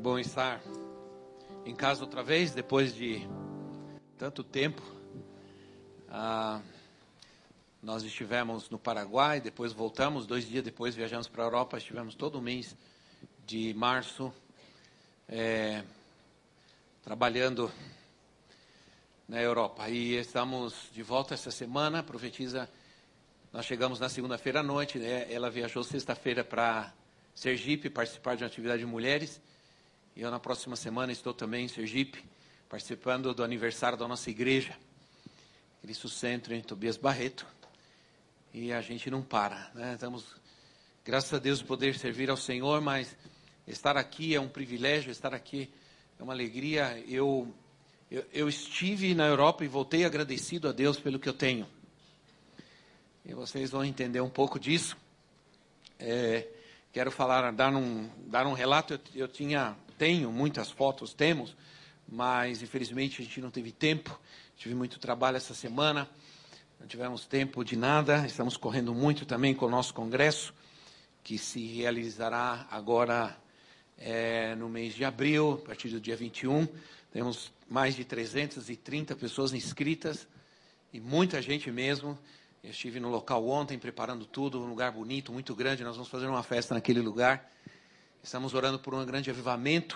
bom estar em casa outra vez, depois de tanto tempo. Nós estivemos no Paraguai, depois voltamos, 2 dias depois viajamos para a Europa, estivemos todo o mês de março trabalhando na Europa. E estamos de volta essa semana. Profetiza, nós chegamos na segunda-feira à noite, né? Ela viajou sexta-feira para Sergipe, participar de uma atividade de mulheres. E eu, na próxima semana, estou também em Sergipe, participando do aniversário da nossa igreja, Cristo Centro, em Tobias Barreto. E a gente não para, né? Estamos, graças a Deus, poder servir ao Senhor, mas estar aqui é um privilégio, estar aqui é uma alegria. Eu estive na Europa e voltei agradecido a Deus pelo que eu tenho. E vocês vão entender um pouco disso. Quero falar, dar um relato. Eu tenho muitas fotos, mas infelizmente a gente não teve tempo. Tive muito trabalho essa semana, não tivemos tempo de nada. Estamos correndo muito também com o nosso congresso, que se realizará agora no mês de abril, a partir do dia 21. Temos mais de 330 pessoas inscritas e muita gente mesmo. Eu estive no local ontem, preparando tudo, um lugar bonito, muito grande. Nós vamos fazer uma festa naquele lugar. Estamos orando por um grande avivamento.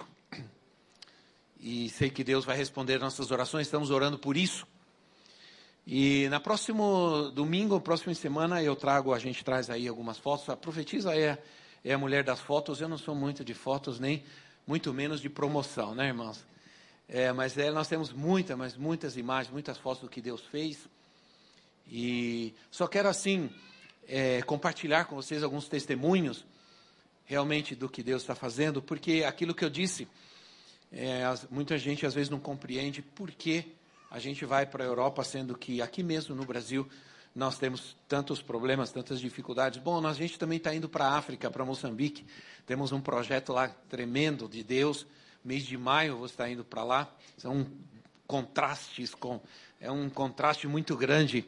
E sei que Deus vai responder nossas orações. Estamos orando por isso. E na próximo domingo, próxima semana, a gente traz aí algumas fotos. A Profetiza é a mulher das fotos. Eu não sou muito de fotos, nem muito menos de promoção, né, irmãos? Mas nós temos muitas imagens, muitas fotos do que Deus fez. E só quero, assim, compartilhar com vocês alguns testemunhos, realmente, do que Deus está fazendo, porque aquilo que eu disse, muita gente, às vezes, não compreende por que a gente vai para a Europa, sendo que aqui mesmo no Brasil, nós temos tantos problemas, tantas dificuldades. Bom, a gente também está indo para a África, para Moçambique, temos um projeto lá tremendo de Deus. Mês de maio eu vou estar indo para lá. São contrastes, é um contraste muito grande,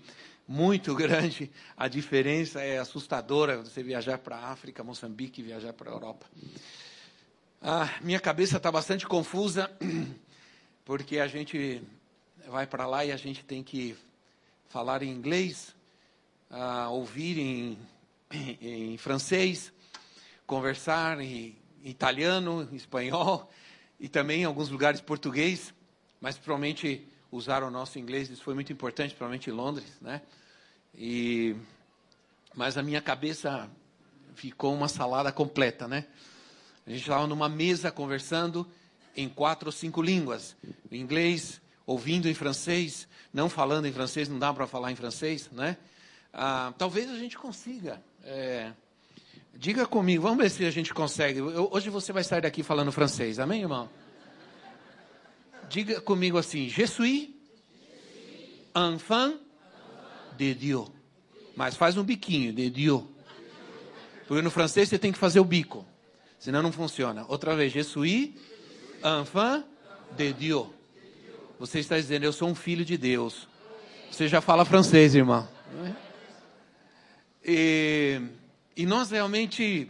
a diferença é assustadora, você viajar para a África, Moçambique, viajar para a Europa. Minha cabeça está bastante confusa, porque a gente vai para lá e a gente tem que falar em inglês, ouvir em francês, conversar em italiano, em espanhol, e também em alguns lugares português, mas provavelmente usaram o nosso inglês. Isso foi muito importante, provavelmente em Londres, né? Mas a minha cabeça ficou uma salada completa, né? A gente estava numa mesa conversando em 4 ou 5 línguas. Em inglês, ouvindo em francês, não falando em francês, não dá para falar em francês, né? Talvez a gente consiga. Diga comigo, vamos ver se a gente consegue. Hoje você vai sair daqui falando francês, amém, irmão? Diga comigo assim: Je suis enfant de Dieu. Mas faz um biquinho, de Dieu. Porque no francês você tem que fazer o bico, senão não funciona. Outra vez: Je suis enfant de Dieu. Você está dizendo: eu sou um filho de Deus. Você já fala francês, irmão. E nós realmente,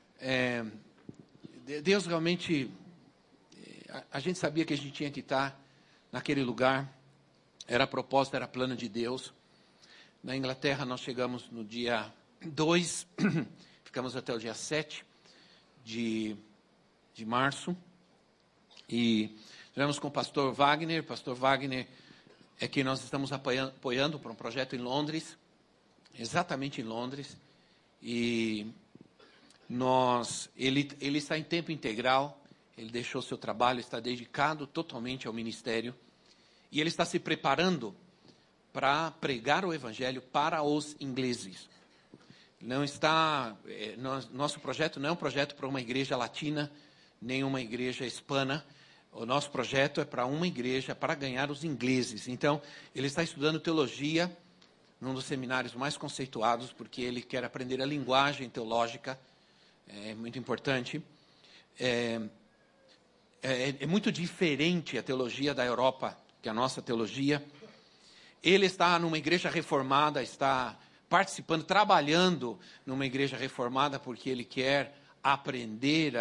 Deus realmente, a gente sabia que a gente tinha que estar naquele lugar. Era a proposta, era plano de Deus. Na Inglaterra nós chegamos no dia 2, ficamos até o dia 7 de março. E estivemos com o pastor Wagner. Pastor Wagner é quem nós estamos apoiando para um projeto em Londres, exatamente em Londres. E ele está em tempo integral, ele deixou seu trabalho, está dedicado totalmente ao ministério, e ele está se preparando para pregar o evangelho para os ingleses. Nosso projeto não é um projeto para uma igreja latina, nem uma igreja hispana. O nosso projeto é para uma igreja, para ganhar os ingleses. Então, ele está estudando teologia num dos seminários mais conceituados, porque ele quer aprender a linguagem teológica. É muito importante. É muito diferente a teologia da Europa que a nossa teologia. Ele está numa igreja reformada, está participando, trabalhando numa igreja reformada, porque ele quer aprender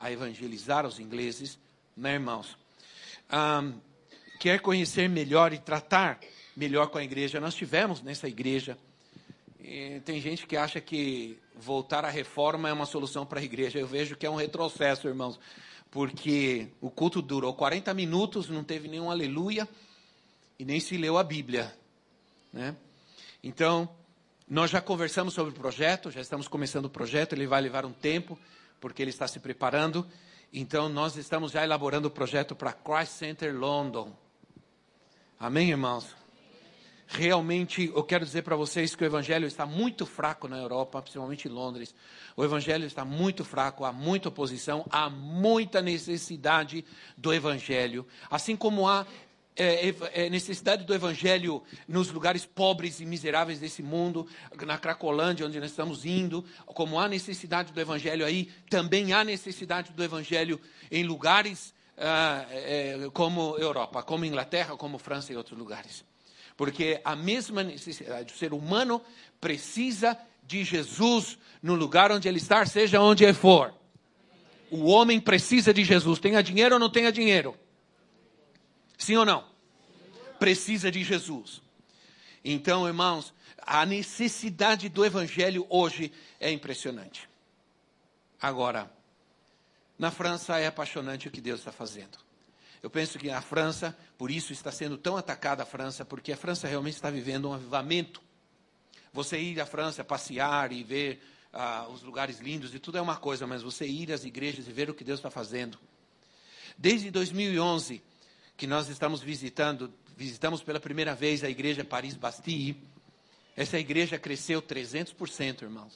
a evangelizar os ingleses, né, irmãos? Quer conhecer melhor e tratar melhor com a igreja. Nós tivemos nessa igreja, tem gente que acha que voltar à reforma é uma solução para a igreja. Eu vejo que é um retrocesso, irmãos, porque o culto durou 40 minutos, não teve nenhum aleluia e nem se leu a Bíblia, né? Então, nós já conversamos sobre o projeto, já estamos começando o projeto, ele vai levar um tempo, porque ele está se preparando. Então, nós estamos já elaborando o projeto para Christ Center London. Amém, irmãos? Realmente, eu quero dizer para vocês que o evangelho está muito fraco na Europa, principalmente em Londres. O evangelho está muito fraco, há muita oposição, há muita necessidade do evangelho. Assim como há necessidade do evangelho nos lugares pobres e miseráveis desse mundo, na Cracolândia, onde nós estamos indo, como há necessidade do evangelho aí, também há necessidade do evangelho em lugares como Europa, como Inglaterra, como França e outros lugares. Porque a mesma necessidade, o ser humano precisa de Jesus no lugar onde ele está, seja onde ele for. O homem precisa de Jesus, tenha dinheiro ou não tenha dinheiro. Sim ou não? Precisa de Jesus. Então, irmãos, a necessidade do evangelho hoje é impressionante. Agora, na França é apaixonante o que Deus está fazendo. Eu penso que a França, por isso está sendo tão atacada a França, porque a França realmente está vivendo um avivamento. Você ir à França, passear e ver os lugares lindos e tudo é uma coisa, mas você ir às igrejas e ver o que Deus está fazendo. Desde 2011, que nós visitamos pela primeira vez a igreja Paris Bastille, essa igreja cresceu 300%, irmãos.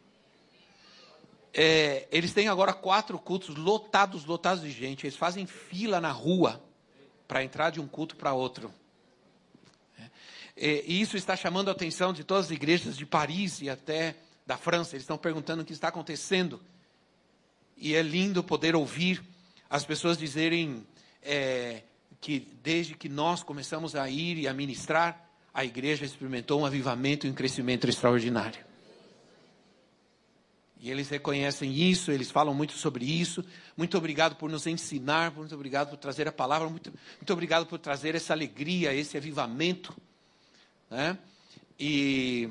Eles têm agora 4 cultos lotados de gente. Eles fazem fila na rua para entrar de um culto para outro. E isso está chamando a atenção de todas as igrejas de Paris e até da França. Eles estão perguntando o que está acontecendo. E é lindo poder ouvir as pessoas dizerem que desde que nós começamos a ir e a ministrar, a igreja experimentou um avivamento e um crescimento extraordinário. E eles reconhecem isso, eles falam muito sobre isso. Muito obrigado por nos ensinar, muito obrigado por trazer a palavra, muito obrigado por trazer essa alegria, esse avivamento, né? E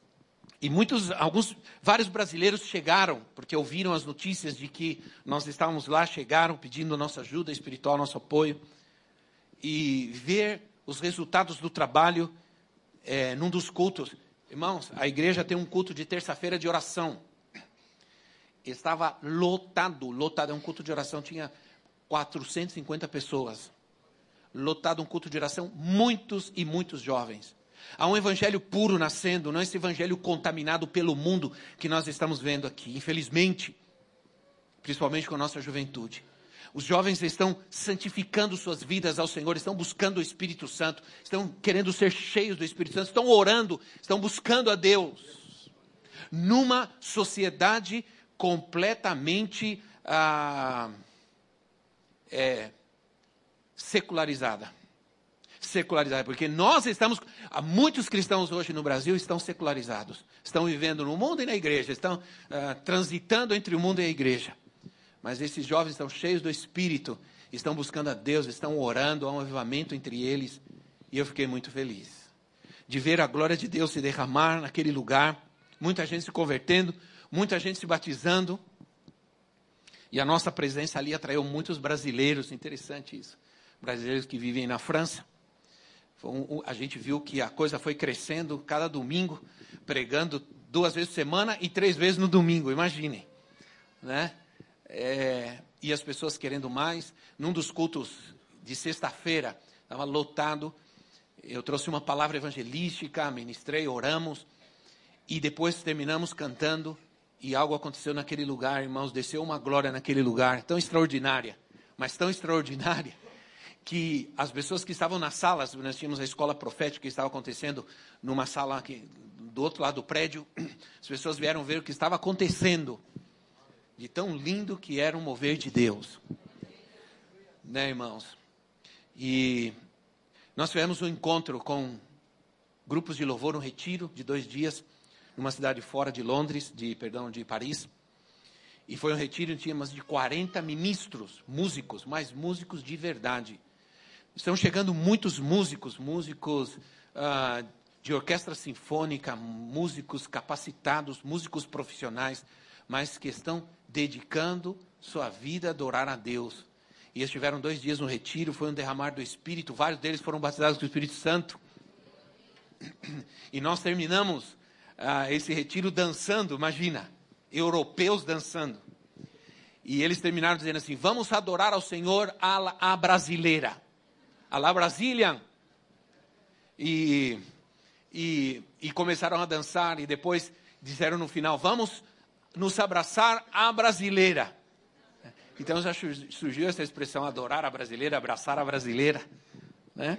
vários brasileiros chegaram, porque ouviram as notícias de que nós estávamos lá, chegaram pedindo nossa ajuda espiritual, nosso apoio. E ver os resultados do trabalho num dos cultos. Irmãos, a igreja tem um culto de terça-feira de oração. Estava lotado, é um culto de oração, tinha 450 pessoas. Lotado um culto de oração, muitos e muitos jovens. Há um evangelho puro nascendo, não esse evangelho contaminado pelo mundo que nós estamos vendo aqui, infelizmente, principalmente com a nossa juventude. Os jovens estão santificando suas vidas ao Senhor, estão buscando o Espírito Santo, estão querendo ser cheios do Espírito Santo, estão orando, estão buscando a Deus. Numa sociedade completamente secularizada, porque muitos cristãos hoje no Brasil estão secularizados, estão vivendo no mundo e na igreja, estão transitando entre o mundo e a igreja, mas esses jovens estão cheios do Espírito, estão buscando a Deus, estão orando, há um avivamento entre eles, e eu fiquei muito feliz de ver a glória de Deus se derramar naquele lugar, muita gente se convertendo, muita gente se batizando, e a nossa presença ali atraiu muitos brasileiros, interessante isso, brasileiros que vivem na França. A gente viu que a coisa foi crescendo, cada domingo, pregando 2 vezes por semana e 3 vezes no domingo, imaginem, né? E as pessoas querendo mais. Num dos cultos de sexta-feira, estava lotado, eu trouxe uma palavra evangelística, ministrei, oramos, e depois terminamos cantando, e algo aconteceu naquele lugar, irmãos, desceu uma glória naquele lugar, tão extraordinária, mas tão extraordinária, que as pessoas que estavam nas salas, nós tínhamos a escola profética que estava acontecendo numa sala aqui, do outro lado do prédio, as pessoas vieram ver o que estava acontecendo, de tão lindo que era um mover de Deus, né, irmãos? E nós tivemos um encontro com grupos de louvor, um retiro de 2 dias, numa cidade fora de Londres, de Paris. E foi um retiro onde tinha mais de 40 ministros, músicos, mas músicos de verdade. Estão chegando muitos músicos de orquestra sinfônica, músicos capacitados, músicos profissionais, mas que estão dedicando sua vida a adorar a Deus. E eles tiveram 2 dias no retiro, foi um derramar do Espírito, vários deles foram batizados com o Espírito Santo. E nós terminamos esse retiro dançando, imagina, europeus dançando. E eles terminaram dizendo assim: vamos adorar ao Senhor à brasileira, à la Brazilian. E começaram a dançar, e depois disseram no final: vamos nos abraçar à brasileira. Então já surgiu essa expressão, adorar a brasileira, abraçar a brasileira, né?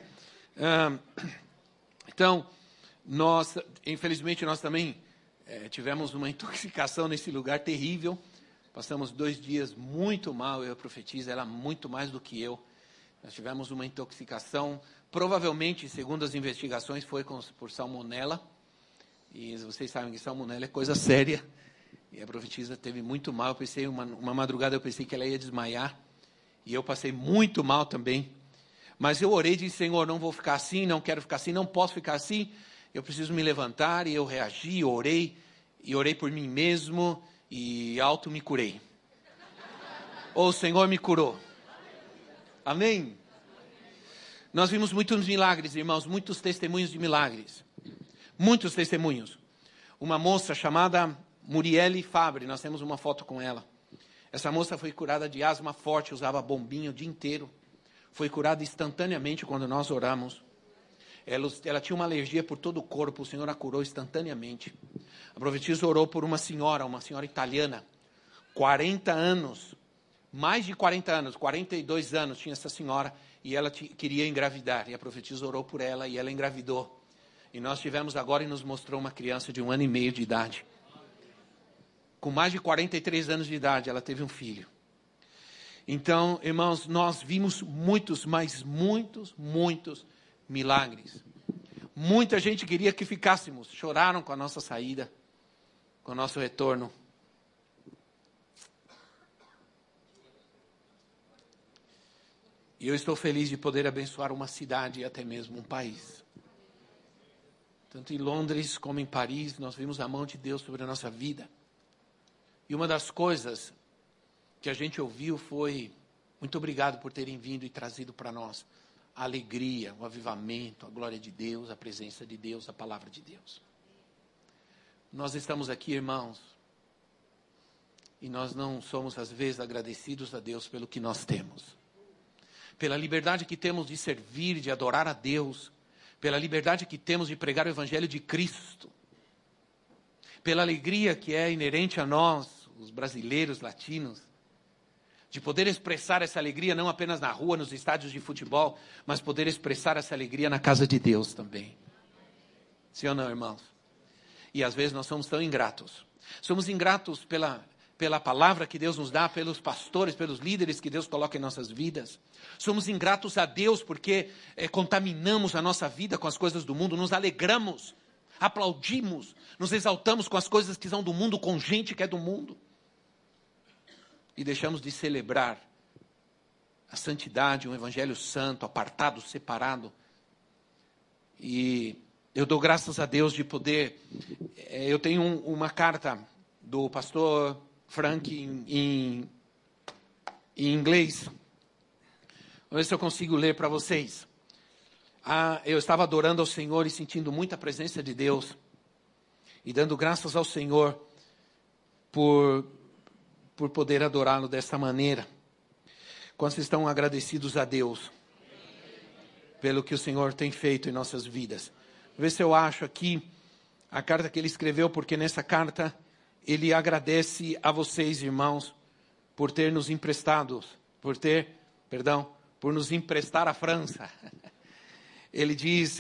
Então, infelizmente, nós também tivemos uma intoxicação nesse lugar terrível. Passamos 2 dias muito mal, eu e a profetisa, ela muito mais do que eu. Nós tivemos uma intoxicação, provavelmente, segundo as investigações, foi por salmonela. E vocês sabem que salmonela é coisa séria. E a profetisa teve muito mal. Eu pensei, uma madrugada eu pensei que ela ia desmaiar. E eu passei muito mal também. Mas eu orei e disse: Senhor, não vou ficar assim, não quero ficar assim, não posso ficar assim. Eu preciso me levantar. E eu reagi, orei. E orei por mim mesmo. E me curei. O Senhor me curou. Amém? Nós vimos muitos milagres, irmãos. Muitos testemunhos de milagres. Muitos testemunhos. Uma moça chamada Murielle Fabre, nós temos uma foto com ela. Essa moça foi curada de asma forte, usava bombinha o dia inteiro. Foi curada instantaneamente quando nós oramos. Ela tinha uma alergia por todo o corpo, o Senhor a curou instantaneamente. A profetisa orou por uma senhora italiana, 40 anos, mais de 40 anos, 42 anos tinha essa senhora, e ela queria engravidar. E a profetisa orou por ela e ela engravidou. E nós tivemos agora e nos mostrou uma criança de 1 ano e meio de idade. Com mais de 43 anos de idade, ela teve um filho. Então, irmãos, nós vimos muitos milagres. Muita gente queria que ficássemos. Choraram com a nossa saída, com o nosso retorno. E eu estou feliz de poder abençoar uma cidade e até mesmo um país. Tanto em Londres como em Paris, nós vimos a mão de Deus sobre a nossa vida. E uma das coisas que a gente ouviu foi: muito obrigado por terem vindo e trazido para nós a alegria, o avivamento, a glória de Deus, a presença de Deus, a palavra de Deus. Nós estamos aqui, irmãos, e nós não somos às vezes agradecidos a Deus pelo que nós temos. Pela liberdade que temos de servir, de adorar a Deus, pela liberdade que temos de pregar o Evangelho de Cristo, pela alegria que é inerente a nós, os brasileiros, latinos, de poder expressar essa alegria não apenas na rua, nos estádios de futebol, mas poder expressar essa alegria na casa de Deus também. Sim ou não, irmãos? E às vezes nós somos tão ingratos. Somos ingratos pela palavra que Deus nos dá, pelos pastores, pelos líderes que Deus coloca em nossas vidas. Somos ingratos a Deus porque contaminamos a nossa vida com as coisas do mundo, nos alegramos, aplaudimos, nos exaltamos com as coisas que são do mundo, com gente que é do mundo. E deixamos de celebrar a santidade, um evangelho santo, apartado, separado. E eu dou graças a Deus de poder... Eu tenho uma carta do pastor Frank em inglês. Vamos ver se eu consigo ler para vocês. Eu estava adorando ao Senhor e sentindo muita presença de Deus. E dando graças ao Senhor por poder adorá-lo desta maneira. Quantos estão agradecidos a Deus pelo que o Senhor tem feito em nossas vidas? Vou ver se eu acho aqui a carta que ele escreveu, porque nessa carta ele agradece a vocês, irmãos, por ter nos emprestado, por nos emprestar a França. Ele diz,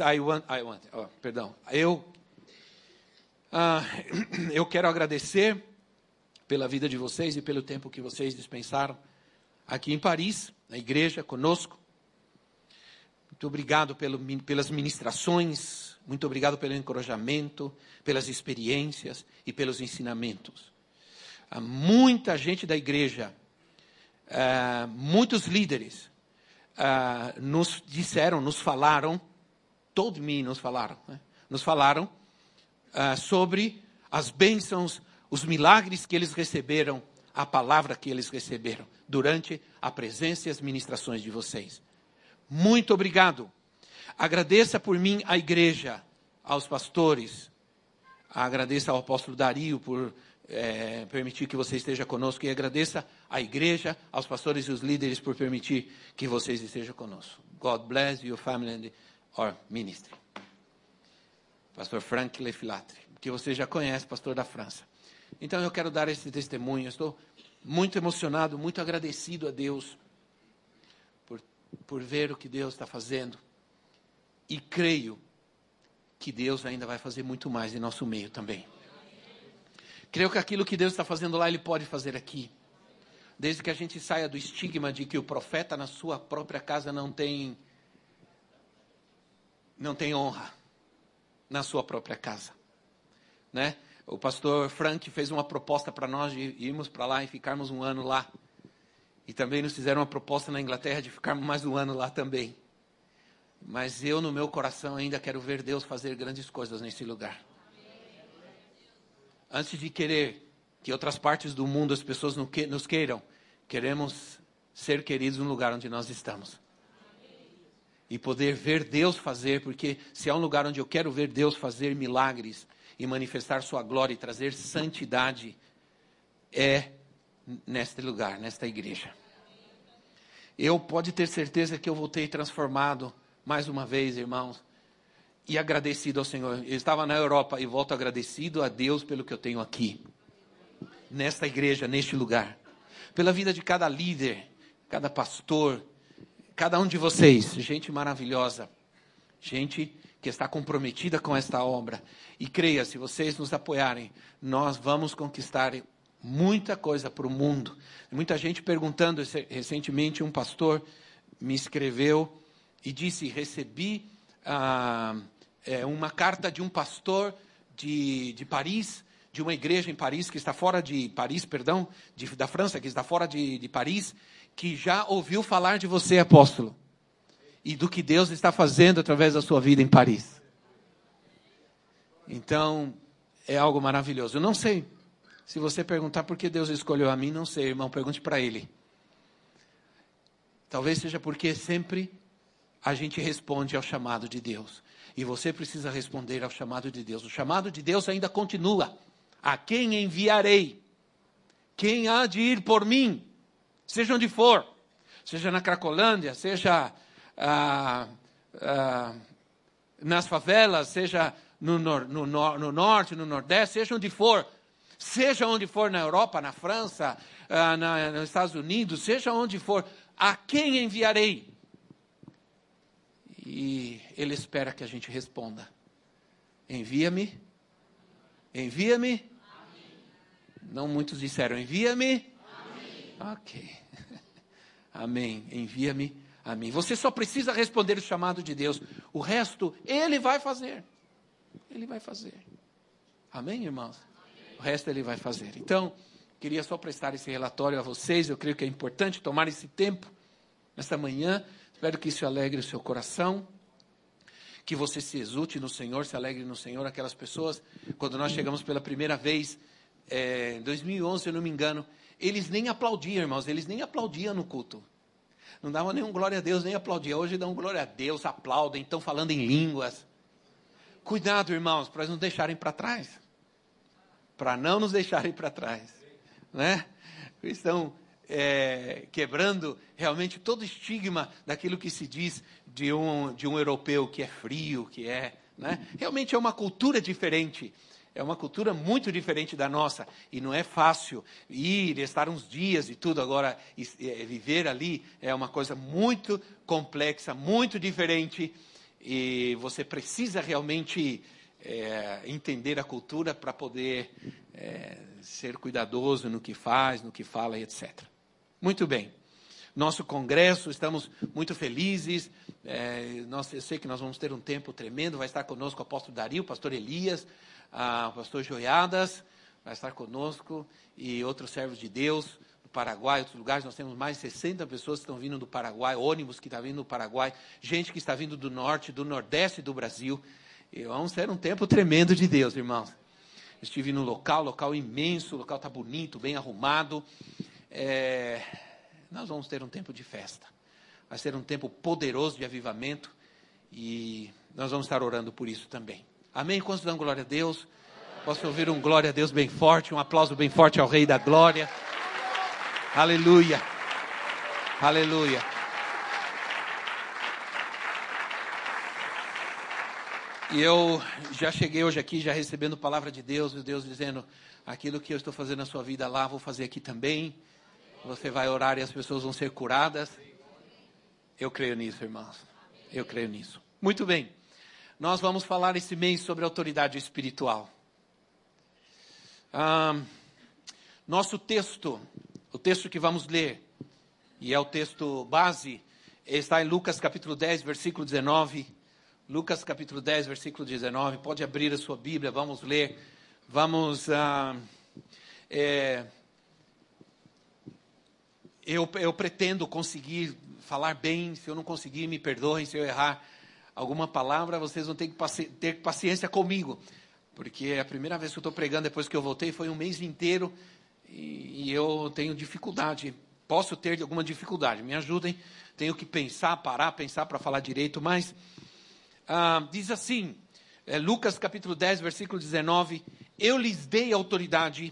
eu quero agradecer pela vida de vocês e pelo tempo que vocês dispensaram aqui em Paris, na igreja, conosco. Muito obrigado pelas ministrações, muito obrigado pelo encorajamento, pelas experiências e pelos ensinamentos. muita gente da igreja, muitos líderes nos disseram, nos falaram, told me, nos falaram, né? Nos falaram sobre as bênçãos, os milagres que eles receberam, a palavra que eles receberam durante a presença e as ministrações de vocês. Muito obrigado. Agradeça por mim a igreja, aos pastores, agradeça ao apóstolo Dario por permitir que você esteja conosco, e agradeça à igreja, aos pastores e os líderes por permitir que vocês estejam conosco. God bless your family and our ministry. Pastor Frank Lefilatre, que você já conhece, pastor da França. Então eu quero dar esse testemunho. Eu estou muito emocionado, muito agradecido a Deus por ver o que Deus está fazendo. E creio que Deus ainda vai fazer muito mais em nosso meio também. Creio que aquilo que Deus está fazendo lá, Ele pode fazer aqui. Desde que a gente saia do estigma de que o profeta na sua própria casa não tem honra na sua própria casa, né? O pastor Frank fez uma proposta para nós de irmos para lá e ficarmos um ano lá. E também nos fizeram uma proposta na Inglaterra de ficarmos mais um ano lá também. Mas eu, no meu coração, ainda quero ver Deus fazer grandes coisas nesse lugar. Antes de querer que outras partes do mundo as pessoas nos queiram, queremos ser queridos no lugar onde nós estamos. E poder ver Deus fazer, porque se há um lugar onde eu quero ver Deus fazer milagres e manifestar sua glória e trazer santidade, é neste lugar, nesta igreja. Eu pode ter certeza que eu voltei transformado mais uma vez, irmãos, e agradecido ao Senhor. Eu estava na Europa e volto agradecido a Deus pelo que eu tenho aqui, nesta igreja, neste lugar. Pela vida de cada líder, cada pastor, cada um de vocês, gente maravilhosa, gente que está comprometida com esta obra. E creia, se vocês nos apoiarem, nós vamos conquistar muita coisa para o mundo. Muita gente perguntando, recentemente um pastor me escreveu e disse, recebi uma carta de um pastor de Paris, de uma igreja em Paris, que está fora de Paris, da França, que está fora de Paris, que já ouviu falar de você, apóstolo, e do que Deus está fazendo através da sua vida em Paris. Então, é algo maravilhoso. Eu não sei, se você perguntar por que Deus escolheu a mim, não sei, irmão, pergunte para Ele. Talvez seja porque sempre a gente responde ao chamado de Deus. E você precisa responder ao chamado de Deus. O chamado de Deus ainda continua. A quem enviarei? Quem há de ir por mim? Seja onde for. Seja na Cracolândia, seja nas favelas, seja no norte, no nordeste, seja onde for. Seja onde for na Europa, na França, nos Estados Unidos, seja onde for. A quem enviarei? E Ele espera que a gente responda. Envia-me. Envia-me. Não muitos disseram, envia-me. Ok. Amém. Envia-me a mim. Você só precisa responder o chamado de Deus. O resto, Ele vai fazer. Ele vai fazer. Amém, irmãos? O resto Ele vai fazer. Então, queria só prestar esse relatório a vocês. Eu creio que é importante tomar esse tempo, nesta manhã. Espero que isso alegre o seu coração. Que você se exulte no Senhor, se alegre no Senhor. Aquelas pessoas, quando nós chegamos pela primeira vez, em 2011, se eu não me engano, eles nem aplaudiam, irmãos. Eles nem aplaudiam no culto. Não davam nenhum glória a Deus, nem aplaudiam. Hoje dão glória a Deus, aplaudem, estão falando em línguas. Cuidado, irmãos, para não deixarem para trás. Para não nos deixarem para trás. Né? Estão quebrando realmente todo estigma daquilo que se diz de um europeu que é frio, que é... Né? Realmente é uma cultura diferente. É uma cultura muito diferente da nossa. E não é fácil ir, estar uns dias e tudo. Agora, viver ali é uma coisa muito complexa, muito diferente. E você precisa realmente entender a cultura para poder ser cuidadoso no que faz, no que fala, etc. Muito bem. Nosso congresso, estamos muito felizes. Eu sei que nós vamos ter um tempo tremendo. Vai estar conosco o apóstolo Dario, o pastor Elias, o pastor Joiadas, vai estar conosco, e outros servos de Deus, do Paraguai, outros lugares. Nós temos mais de 60 pessoas que estão vindo do Paraguai, ônibus que está vindo do Paraguai, gente que está vindo do norte, do nordeste do Brasil. E vamos ter um tempo tremendo de Deus, irmãos. Estive no local imenso, o local está bonito, bem arrumado. Nós vamos ter um tempo de festa. Vai ser um tempo poderoso de avivamento, e nós vamos estar orando por isso também. Amém? Quantos dão glória a Deus? Posso ouvir um glória a Deus bem forte, um aplauso bem forte ao Rei da Glória. Aleluia. Aleluia. E eu já cheguei hoje aqui, já recebendo palavra de Deus, e Deus dizendo, aquilo que eu estou fazendo na sua vida lá, vou fazer aqui também. Você vai orar e as pessoas vão ser curadas. Eu creio nisso, irmãos. Eu creio nisso. Muito bem. Nós vamos falar esse mês sobre autoridade espiritual. Nosso texto, o texto que vamos ler, e é o texto base, está em Lucas capítulo 10, versículo 19. Lucas capítulo 10, versículo 19. Pode abrir a sua Bíblia, vamos ler. Vamos... Eu pretendo conseguir falar bem. Se eu não conseguir, me perdoem. Se eu errar alguma palavra, vocês vão ter que ter paciência comigo. Porque é a primeira vez que eu estou pregando depois que eu voltei, foi um mês inteiro. E eu tenho dificuldade. Posso ter alguma dificuldade. Me ajudem. Tenho que pensar para falar direito. Mas diz assim, Lucas capítulo 10, versículo 19. Eu lhes dei autoridade.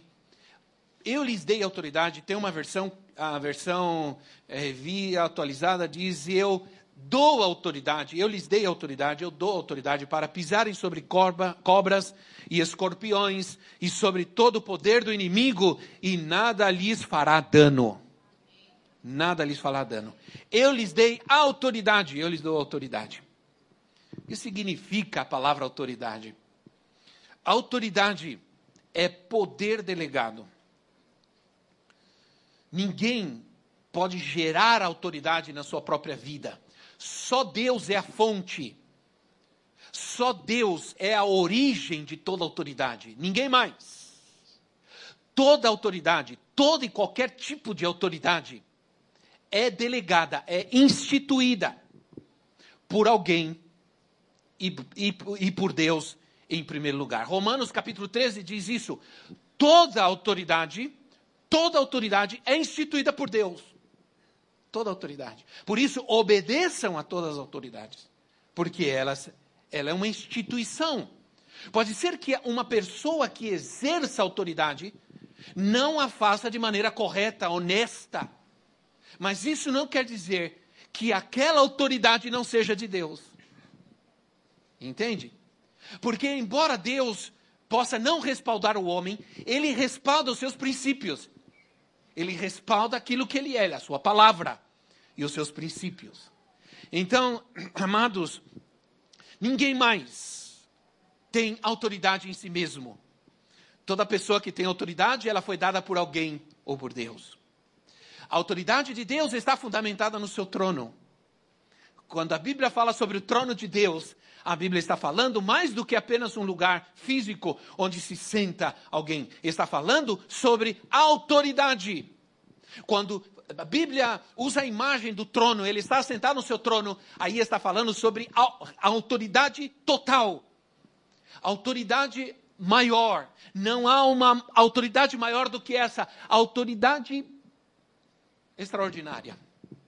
Tem uma versão, a versão Revista Atualizada diz, eu dou autoridade, eu lhes dei autoridade, eu dou autoridade para pisarem sobre cobras e escorpiões e sobre todo o poder do inimigo, e nada lhes fará dano. Nada lhes fará dano. Eu lhes dei autoridade, eu lhes dou autoridade. O que significa a palavra autoridade? Autoridade é poder delegado. Ninguém pode gerar autoridade na sua própria vida. Só Deus é a fonte. Só Deus é a origem de toda autoridade. Ninguém mais. Toda autoridade, todo e qualquer tipo de autoridade é delegada, é instituída por alguém e por Deus em primeiro lugar. Romanos capítulo 13 diz isso. Toda autoridade é instituída por Deus. Toda autoridade. Por isso, obedeçam a todas as autoridades. Porque ela é uma instituição. Pode ser que uma pessoa que exerça autoridade não a faça de maneira correta, honesta. Mas isso não quer dizer que aquela autoridade não seja de Deus. Entende? Porque embora Deus possa não respaldar o homem, ele respalda os seus princípios. Ele respalda aquilo que ele é, a sua palavra e os seus princípios. Então, amados, ninguém mais tem autoridade em si mesmo. Toda pessoa que tem autoridade, ela foi dada por alguém ou por Deus. A autoridade de Deus está fundamentada no seu trono. Quando a Bíblia fala sobre o trono de Deus, a Bíblia está falando mais do que apenas um lugar físico onde se senta alguém. Está falando sobre autoridade. Quando a Bíblia usa a imagem do trono, ele está sentado no seu trono, aí está falando sobre a autoridade total. Autoridade maior. Não há uma autoridade maior do que essa. Autoridade extraordinária.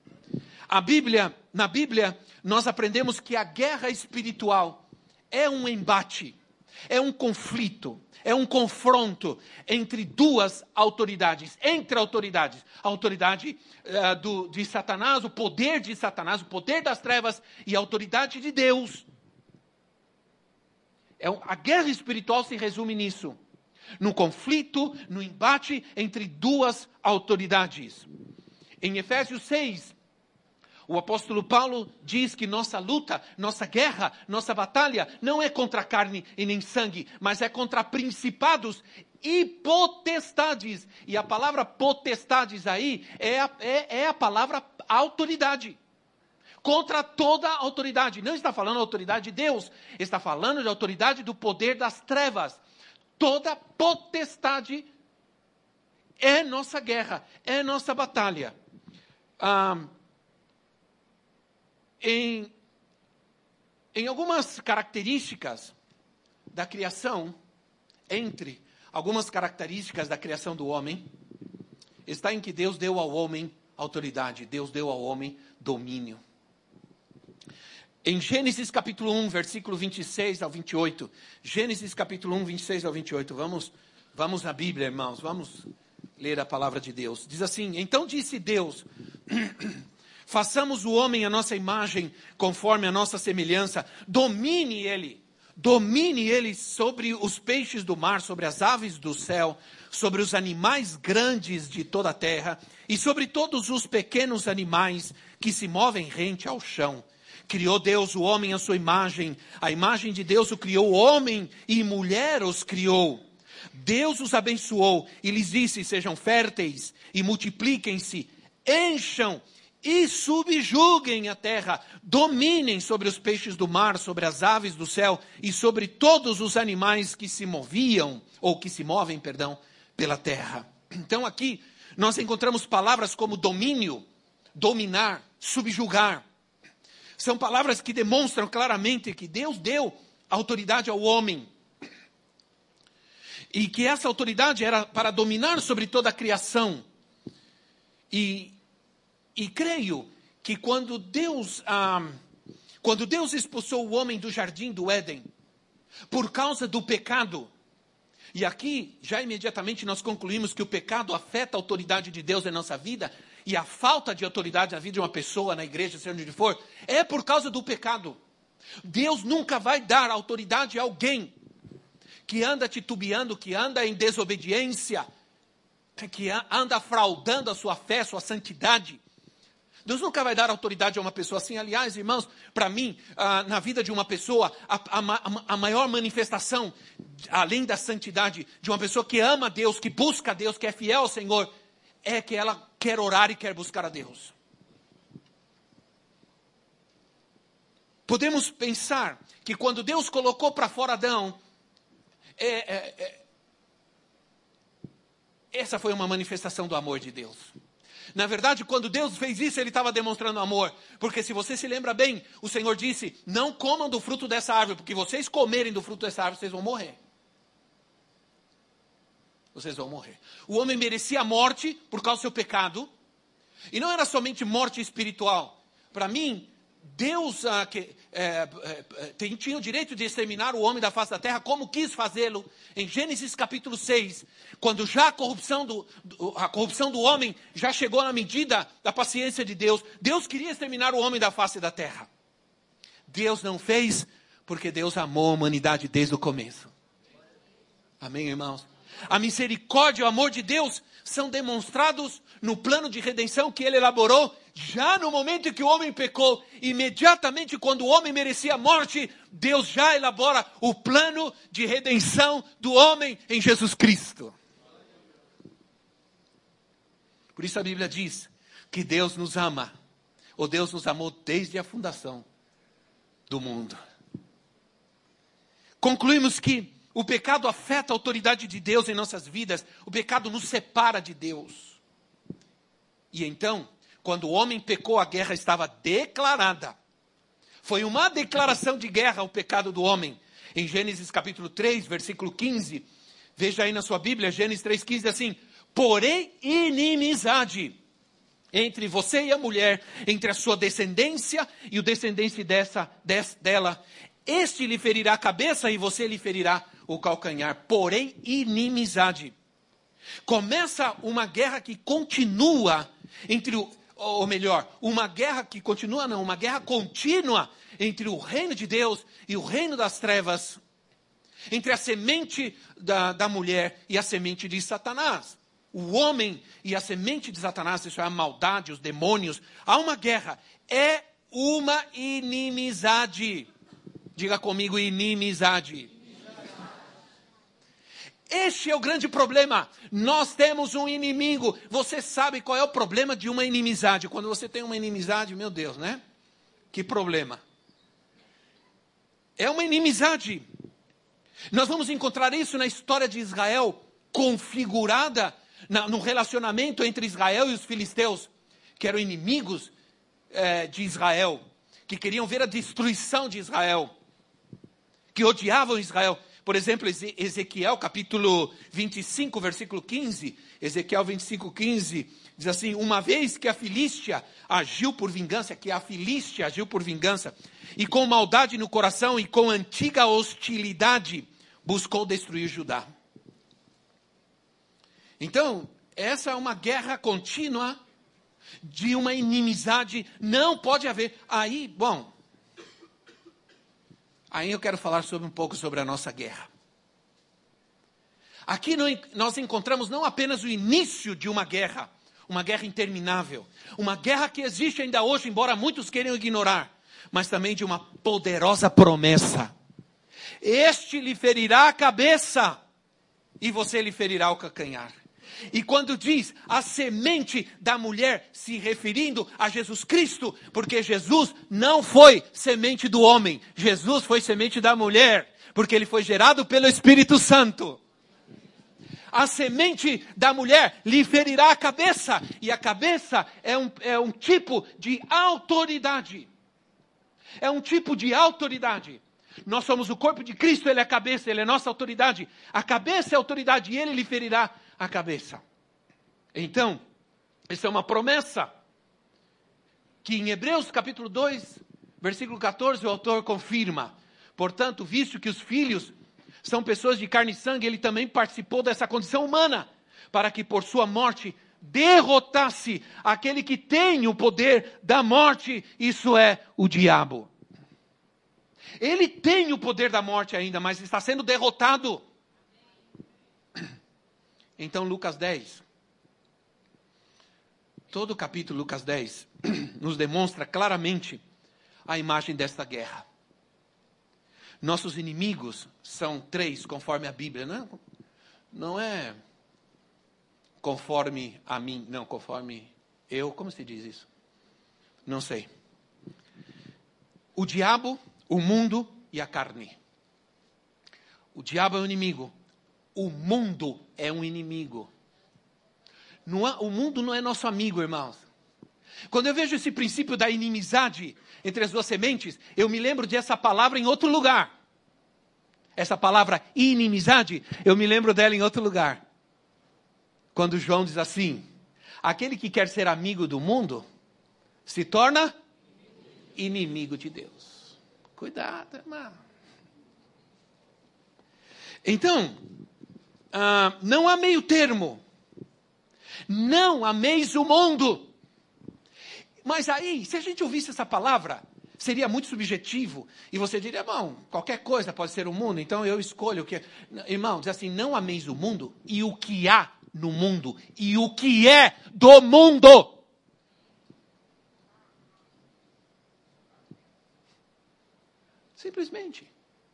Na Bíblia, nós aprendemos que a guerra espiritual é um embate, é um conflito, é um confronto entre duas autoridades, entre autoridades. A autoridade de Satanás, o poder de Satanás, o poder das trevas e a autoridade de Deus. A guerra espiritual se resume nisso. No conflito, no embate entre duas autoridades. Em Efésios 6, o apóstolo Paulo diz que nossa luta, nossa guerra, nossa batalha não é contra carne e nem sangue, mas é contra principados e potestades. E a palavra potestades aí é a palavra autoridade. Contra toda a autoridade. Não está falando da autoridade de Deus, está falando da autoridade do poder das trevas. Toda potestade é nossa guerra, é nossa batalha. Em algumas características da criação, entre algumas características da criação do homem, está em que Deus deu ao homem autoridade, Deus deu ao homem domínio. Em Gênesis capítulo 1, versículo 26 ao 28, Gênesis capítulo 1, 26 ao 28, vamos na Bíblia, irmãos, vamos ler a palavra de Deus. Diz assim: então disse Deus, façamos o homem à nossa imagem, conforme a nossa semelhança, domine ele sobre os peixes do mar, sobre as aves do céu, sobre os animais grandes de toda a terra, e sobre todos os pequenos animais que se movem rente ao chão. Criou Deus o homem à sua imagem, a imagem de Deus o criou, homem e mulher os criou. Deus os abençoou e lhes disse: sejam férteis e multipliquem-se, encham e subjuguem a terra, dominem sobre os peixes do mar, sobre as aves do céu e sobre todos os animais que se moviam, ou que se movem, pela terra. Então aqui nós encontramos palavras como domínio, dominar, subjugar. São palavras que demonstram claramente que Deus deu autoridade ao homem. E que essa autoridade era para dominar sobre toda a criação. E creio que quando Deus expulsou o homem do jardim do Éden, por causa do pecado, e aqui já imediatamente nós concluímos que o pecado afeta a autoridade de Deus em nossa vida, e a falta de autoridade na vida de uma pessoa, na igreja, seja onde for, é por causa do pecado. Deus nunca vai dar autoridade a alguém que anda titubeando, que anda em desobediência, que anda fraudando a sua fé, sua santidade. Deus nunca vai dar autoridade a uma pessoa assim. Aliás, irmãos, para mim, na vida de uma pessoa, a maior manifestação, além da santidade, de uma pessoa que ama Deus, que busca Deus, que é fiel ao Senhor, é que ela quer orar e quer buscar a Deus. Podemos pensar que quando Deus colocou para fora Adão, essa foi uma manifestação do amor de Deus. Na verdade, quando Deus fez isso, Ele estava demonstrando amor. Porque se você se lembra bem, o Senhor disse: não comam do fruto dessa árvore, porque vocês comerem do fruto dessa árvore, vocês vão morrer. Vocês vão morrer. O homem merecia a morte por causa do seu pecado. E não era somente morte espiritual. Para mim, Deus tinha o direito de exterminar o homem da face da terra, como quis fazê-lo em Gênesis capítulo 6, quando já a corrupção do homem já chegou na medida da paciência de Deus. Deus queria exterminar o homem da face da terra. Deus não fez, porque Deus amou a humanidade desde o começo. Amém, irmãos? A misericórdia e o amor de Deus são demonstrados no plano de redenção que Ele elaborou já no momento em que o homem pecou. Imediatamente quando o homem merecia a morte, Deus já elabora o plano de redenção do homem em Jesus Cristo. Por isso a Bíblia diz que Deus nos ama, ou Deus nos amou desde a fundação do mundo. Concluímos que o pecado afeta a autoridade de Deus em nossas vidas. O pecado nos separa de Deus. E então, quando o homem pecou, a guerra estava declarada. Foi uma declaração de guerra ao pecado do homem. Em Gênesis capítulo 3, versículo 15. Veja aí na sua Bíblia, Gênesis 3,15, assim: porém, inimizade entre você e a mulher, entre a sua descendência e o descendente dela. Este lhe ferirá a cabeça e você lhe ferirá o calcanhar. Porém, inimizade. Começa uma guerra que continua uma guerra contínua entre o reino de Deus e o reino das trevas, entre a semente da mulher e a semente de Satanás. O homem e a semente de Satanás, isso é a maldade, os demônios. Há uma guerra, é uma inimizade. Diga comigo, inimizade. Este é o grande problema. Nós temos um inimigo. Você sabe qual é o problema de uma inimizade? Quando você tem uma inimizade, meu Deus, né? Que problema. É uma inimizade. Nós vamos encontrar isso na história de Israel, configurada no relacionamento entre Israel e os filisteus, que eram inimigos de Israel, que queriam ver a destruição de Israel, que odiavam Israel. Por exemplo, Ezequiel, capítulo 25, versículo 15. Ezequiel 25, 15, diz assim: uma vez que a Filístia agiu por vingança, e com maldade no coração e com antiga hostilidade, buscou destruir Judá. Então, essa é uma guerra contínua, de uma inimizade, não pode haver. Aí eu quero falar um pouco sobre a nossa guerra. Aqui nós encontramos não apenas o início de uma guerra interminável, uma guerra que existe ainda hoje, embora muitos queiram ignorar, mas também de uma poderosa promessa. Este lhe ferirá a cabeça, e você lhe ferirá o calcanhar. E quando diz a semente da mulher, se referindo a Jesus Cristo, porque Jesus não foi semente do homem, Jesus foi semente da mulher, porque ele foi gerado pelo Espírito Santo. A semente da mulher lhe ferirá a cabeça, e a cabeça é um tipo de autoridade. É um tipo de autoridade. Nós somos o corpo de Cristo, ele é a cabeça, ele é a nossa autoridade. A cabeça é a autoridade, e ele lhe ferirá a cabeça. Então, essa é uma promessa que em Hebreus capítulo 2, versículo 14, o autor confirma. Portanto, visto que os filhos são pessoas de carne e sangue, ele também participou dessa condição humana, para que por sua morte derrotasse aquele que tem o poder da morte, isso é, o diabo. Ele tem o poder da morte ainda, mas está sendo derrotado. Então, Lucas 10, todo o capítulo Lucas 10, nos demonstra claramente a imagem desta guerra. Nossos inimigos são 3, conforme a Bíblia, não é conforme a mim, não, conforme eu, como se diz isso? Não sei. O diabo, o mundo e a carne. O diabo é um inimigo. O mundo é um inimigo. O mundo não é nosso amigo, irmãos. Quando eu vejo esse princípio da inimizade entre as duas sementes, eu me lembro dessa palavra em outro lugar. Essa palavra inimizade, eu me lembro dela em outro lugar. Quando João diz assim: aquele que quer ser amigo do mundo, se torna inimigo de Deus. Cuidado, irmão. Então, não há meio termo. Não ameis o mundo. Mas aí, se a gente ouvisse essa palavra, seria muito subjetivo. E você diria: bom, qualquer coisa pode ser o mundo, então eu escolho o que... Irmão, diz assim: não ameis o mundo e o que há no mundo. E o que é do mundo. Simplesmente.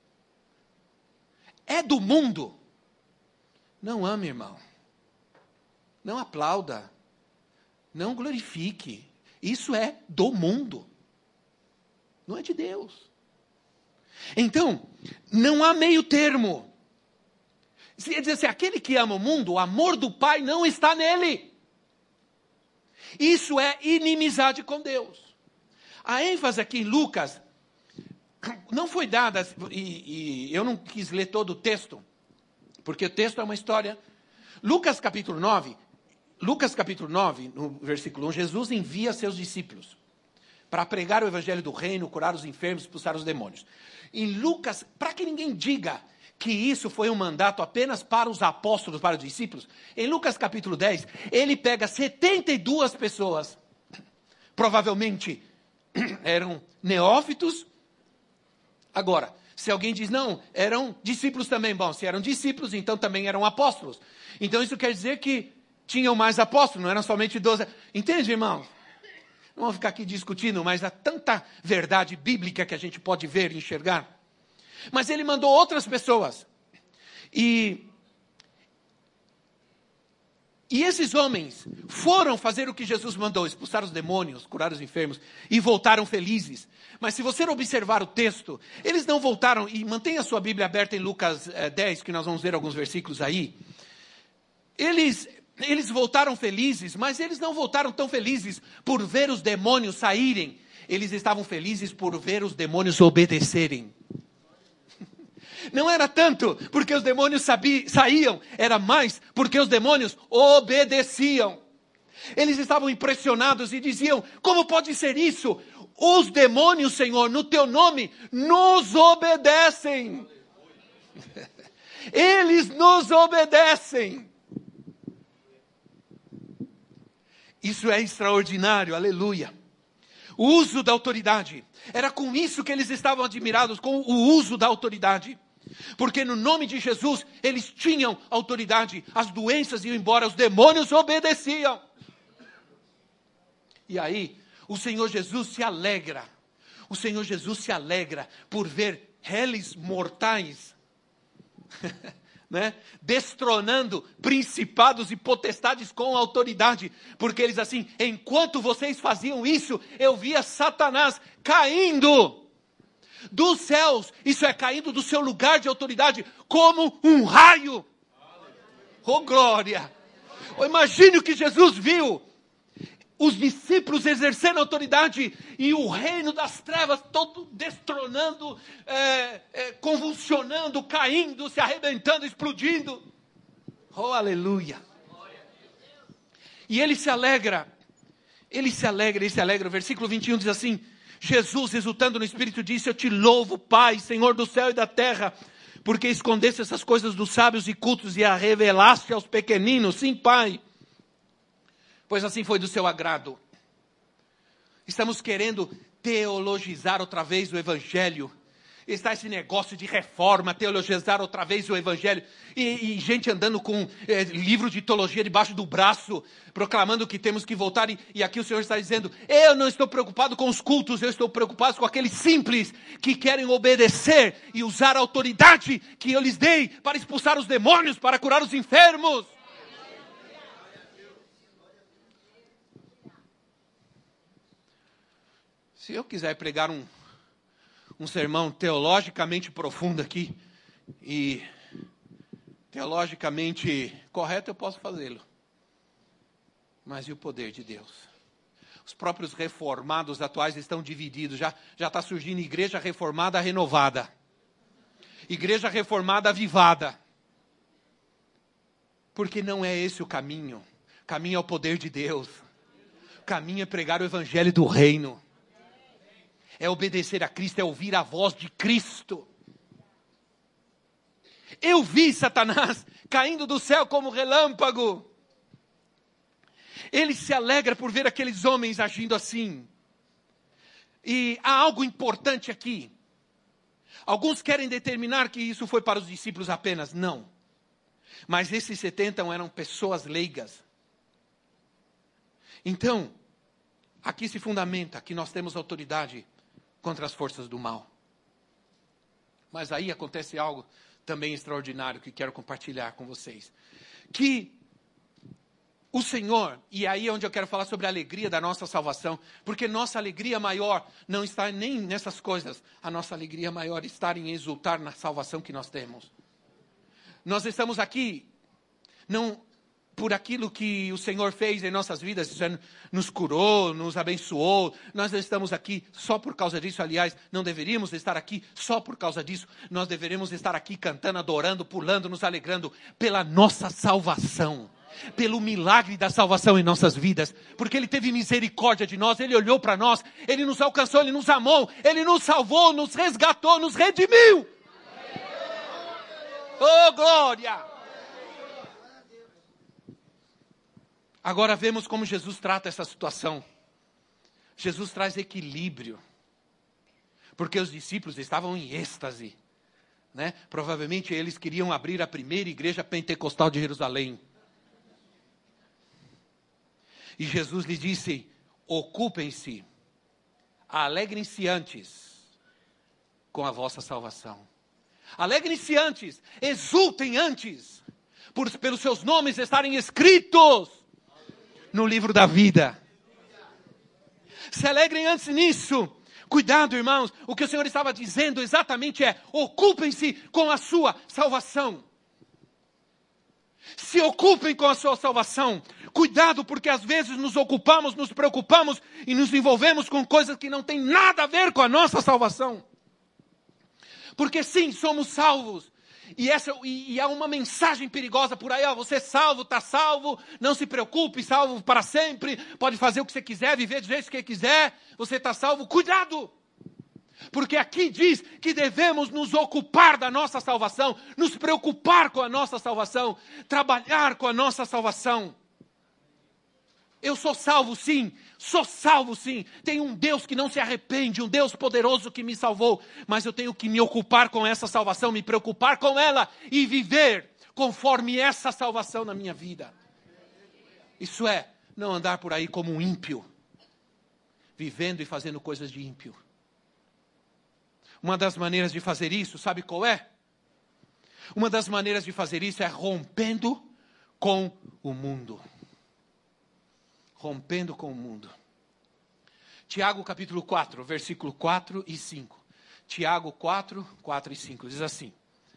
É do mundo. Não ame, irmão. Não aplauda. Não glorifique. Isso é do mundo. Não é de Deus. Então, não há meio termo. Se dizer assim, aquele que ama o mundo, o amor do Pai não está nele. Isso é inimizade com Deus. A ênfase aqui em Lucas não foi dada, e eu não quis ler todo o texto, porque o texto é uma história. Lucas capítulo 9, no versículo 1, Jesus envia seus discípulos para pregar o evangelho do reino, curar os enfermos, expulsar os demônios. Em Lucas, para que ninguém diga que isso foi um mandato apenas para os apóstolos, para os discípulos, em Lucas capítulo 10, ele pega 72 pessoas, provavelmente eram neófitos. Agora, se alguém diz, não, eram discípulos também. Bom, se eram discípulos, então também eram apóstolos. Então isso quer dizer que tinham mais apóstolos, não eram somente 12. Entende, irmão? Não vamos ficar aqui discutindo, mas há tanta verdade bíblica que a gente pode ver e enxergar. Mas ele mandou outras pessoas. E E esses homens foram fazer o que Jesus mandou, expulsar os demônios, curar os enfermos, e voltaram felizes. Mas se você observar o texto, eles não voltaram, e mantenha a sua Bíblia aberta em Lucas 10, que nós vamos ver alguns versículos aí. Eles voltaram felizes, mas eles não voltaram tão felizes por ver os demônios saírem. Eles estavam felizes por ver os demônios obedecerem. Não era tanto porque os demônios saíam, era mais porque os demônios obedeciam. Eles estavam impressionados e diziam: como pode ser isso? Os demônios, Senhor, no teu nome, nos obedecem. Eles nos obedecem. Isso é extraordinário, aleluia. O uso da autoridade. Era com isso que eles estavam admirados, com o uso da autoridade. Porque no nome de Jesus, eles tinham autoridade. As doenças iam embora, os demônios obedeciam. E aí, o Senhor Jesus se alegra. O Senhor Jesus se alegra por ver réis mortais, né, destronando principados e potestades com autoridade. Porque eles assim, enquanto vocês faziam isso, eu via Satanás caindo dos céus, isso é, caindo do seu lugar de autoridade, como um raio. Oh glória! Imagine o que Jesus viu, os discípulos exercendo autoridade, e o reino das trevas todo destronando, convulsionando, caindo, se arrebentando, explodindo. Oh aleluia! E ele se alegra, o versículo 21 diz assim: Jesus, exultando no Espírito, disse: eu te louvo, Pai, Senhor do céu e da terra, porque escondeste essas coisas dos sábios e cultos e a revelaste aos pequeninos. Sim, Pai, pois assim foi do seu agrado. Estamos querendo teologizar outra vez o Evangelho. Está esse negócio de reforma, teologizar outra vez o Evangelho. E gente andando com livro de teologia debaixo do braço, proclamando que temos que voltar. E aqui o Senhor está dizendo: eu não estou preocupado com os cultos, eu estou preocupado com aqueles simples que querem obedecer e usar a autoridade que eu lhes dei para expulsar os demônios, para curar os enfermos. Se eu quiser pregar um sermão teologicamente profundo aqui, e teologicamente correto, eu posso fazê-lo. Mas e o poder de Deus? Os próprios reformados atuais estão divididos. Já está surgindo igreja reformada renovada. Igreja reformada avivada. Porque não é esse o caminho. O caminho é o poder de Deus. O caminho é pregar o evangelho do reino. É obedecer a Cristo, é ouvir a voz de Cristo. Eu vi Satanás caindo do céu como relâmpago. Ele se alegra por ver aqueles homens agindo assim. E há algo importante aqui. Alguns querem determinar que isso foi para os discípulos apenas. Não. Mas esses 70 eram pessoas leigas. Então, aqui se fundamenta que nós temos autoridade contra as forças do mal. Mas aí acontece algo também extraordinário que quero compartilhar com vocês. Que o Senhor, e aí é onde eu quero falar sobre a alegria da nossa salvação, porque nossa alegria maior não está nem nessas coisas, a nossa alegria maior está em exultar na salvação que nós temos. Nós estamos aqui, não por aquilo que o Senhor fez em nossas vidas, isso nos curou, nos abençoou. Nós não estamos aqui só por causa disso. Aliás, não deveríamos estar aqui só por causa disso. Nós deveríamos estar aqui cantando, adorando, pulando, nos alegrando pela nossa salvação. Pelo milagre da salvação em nossas vidas. Porque Ele teve misericórdia de nós, Ele olhou para nós, Ele nos alcançou, Ele nos amou, Ele nos salvou, nos resgatou, nos redimiu. Oh, glória! Agora vemos como Jesus trata essa situação. Jesus traz equilíbrio. Porque os discípulos estavam em êxtase, né? Provavelmente eles queriam abrir a primeira igreja pentecostal de Jerusalém. E Jesus lhes disse: ocupem-se, alegrem-se antes com a vossa salvação. Alegrem-se antes, exultem antes, pelos seus nomes estarem escritos no livro da vida. Se alegrem antes nisso. Cuidado, irmãos, o que o Senhor estava dizendo exatamente é: ocupem-se com a sua salvação. Se ocupem com a sua salvação. Cuidado, porque às vezes nos ocupamos, nos preocupamos e nos envolvemos com coisas que não têm nada a ver com a nossa salvação. Porque sim, somos salvos. E há uma mensagem perigosa por aí: você é salvo, está salvo, não se preocupe, salvo para sempre, pode fazer o que você quiser, viver do jeito que quiser, você está salvo. Cuidado! Porque aqui diz que devemos nos ocupar da nossa salvação, nos preocupar com a nossa salvação, trabalhar com a nossa salvação. Eu sou salvo sim, tenho um Deus que não se arrepende, um Deus poderoso que me salvou, mas eu tenho que me ocupar com essa salvação, me preocupar com ela e viver conforme essa salvação na minha vida. Isso é, não andar por aí como um ímpio, vivendo e fazendo coisas de ímpio. Uma das maneiras de fazer isso, sabe qual é? Uma das maneiras de fazer isso é rompendo com o mundo. Rompendo com o mundo. Tiago capítulo 4, versículo 4 e 5. Tiago 4, 4 e 5. Diz assim.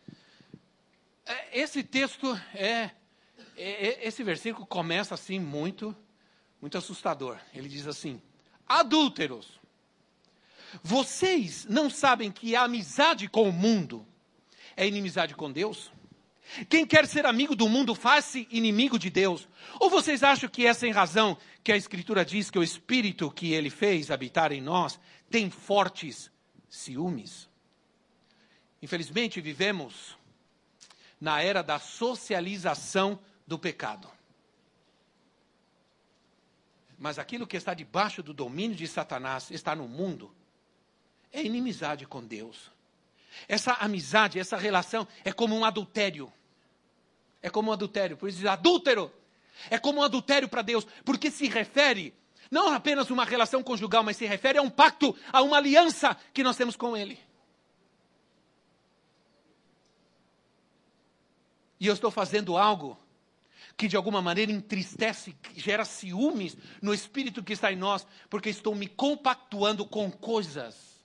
Esse texto esse versículo começa assim muito assustador. Ele diz assim: adúlteros, vocês não sabem que a amizade com o mundo é inimizade com Deus? Quem quer ser amigo do mundo faz-se inimigo de Deus. Ou vocês acham que é sem razão que a Escritura diz que o Espírito que Ele fez habitar em nós tem fortes ciúmes? Infelizmente vivemos na era da socialização do pecado. Mas aquilo que está debaixo do domínio de Satanás, está no mundo, é inimizade com Deus. Essa amizade, essa relação é como um adultério. É como um adultério. Por isso diz adúltero. É como um adultério para Deus. Porque se refere, não apenas uma relação conjugal, mas se refere a um pacto, a uma aliança que nós temos com Ele. E eu estou fazendo algo que de alguma maneira entristece, gera ciúmes no espírito que está em nós, porque estou me compactuando com coisas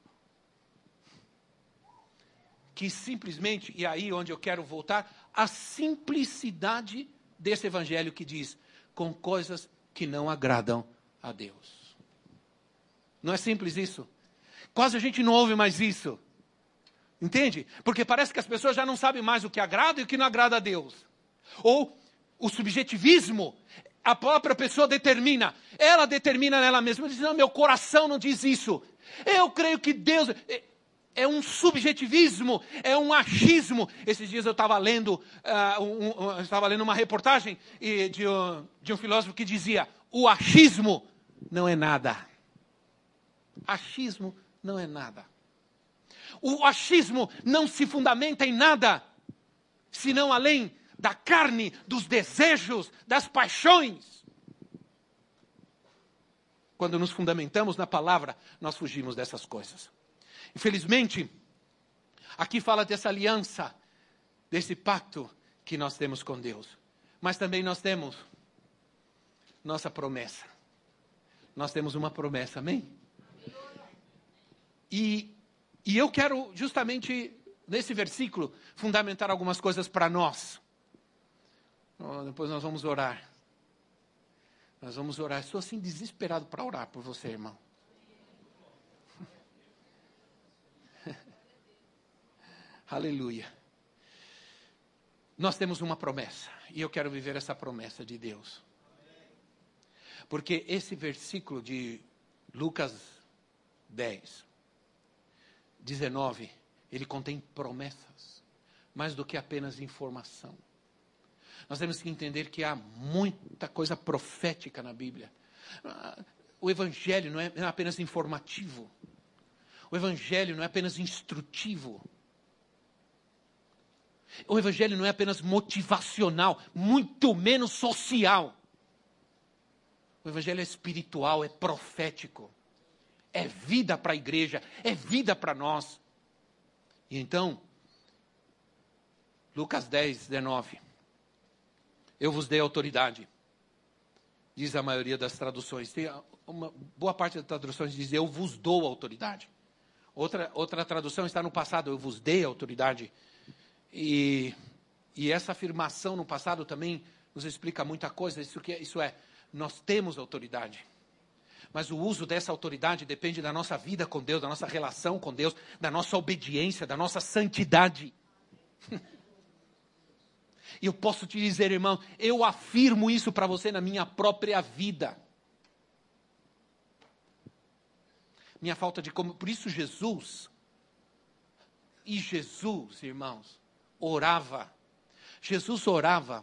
que simplesmente, e aí onde eu quero voltar, a simplicidade desse evangelho que diz, com coisas que não agradam a Deus. Não é simples isso? Quase a gente não ouve mais isso. Entende? Porque parece que as pessoas já não sabem mais o que agrada e o que não agrada a Deus. Ou o subjetivismo, a própria pessoa determina. Ela determina nela mesma. Ela diz, não, meu coração não diz isso. Eu creio que Deus... É um subjetivismo, é um achismo. Esses dias eu estava lendo, uma reportagem de um filósofo que dizia, o achismo não é nada. Achismo não é nada. O achismo não se fundamenta em nada, senão além da carne, dos desejos, das paixões. Quando nos fundamentamos na palavra, nós fugimos dessas coisas. Infelizmente, aqui fala dessa aliança, desse pacto que nós temos com Deus. Mas também nós temos nossa promessa. Nós temos uma promessa, amém? E eu quero justamente, nesse versículo, fundamentar algumas coisas para nós. Depois nós vamos orar. Nós vamos orar. Estou assim desesperado para orar por você, irmão. Aleluia. Nós temos uma promessa. E eu quero viver essa promessa de Deus. Porque esse versículo de Lucas 10, 19, ele contém promessas. Mais do que apenas informação. Nós temos que entender que há muita coisa profética na Bíblia. O Evangelho não é apenas informativo. O Evangelho não é apenas instrutivo. O Evangelho não é apenas motivacional, muito menos social. O Evangelho é espiritual, é profético. É vida para a igreja, é vida para nós. E então, Lucas 10, 19, Eu vos dei autoridade. Diz a maioria das traduções. Tem uma boa parte das traduções diz, eu vos dou autoridade. Outra tradução está no passado, eu vos dei autoridade. E essa afirmação no passado também nos explica muita coisa. Isso é, nós temos autoridade. Mas o uso dessa autoridade depende da nossa vida com Deus, da nossa relação com Deus, da nossa obediência, da nossa santidade. E eu posso te dizer, irmão, eu afirmo isso para você na minha própria vida. Minha falta de como, por isso Jesus, irmãos, orava. Jesus orava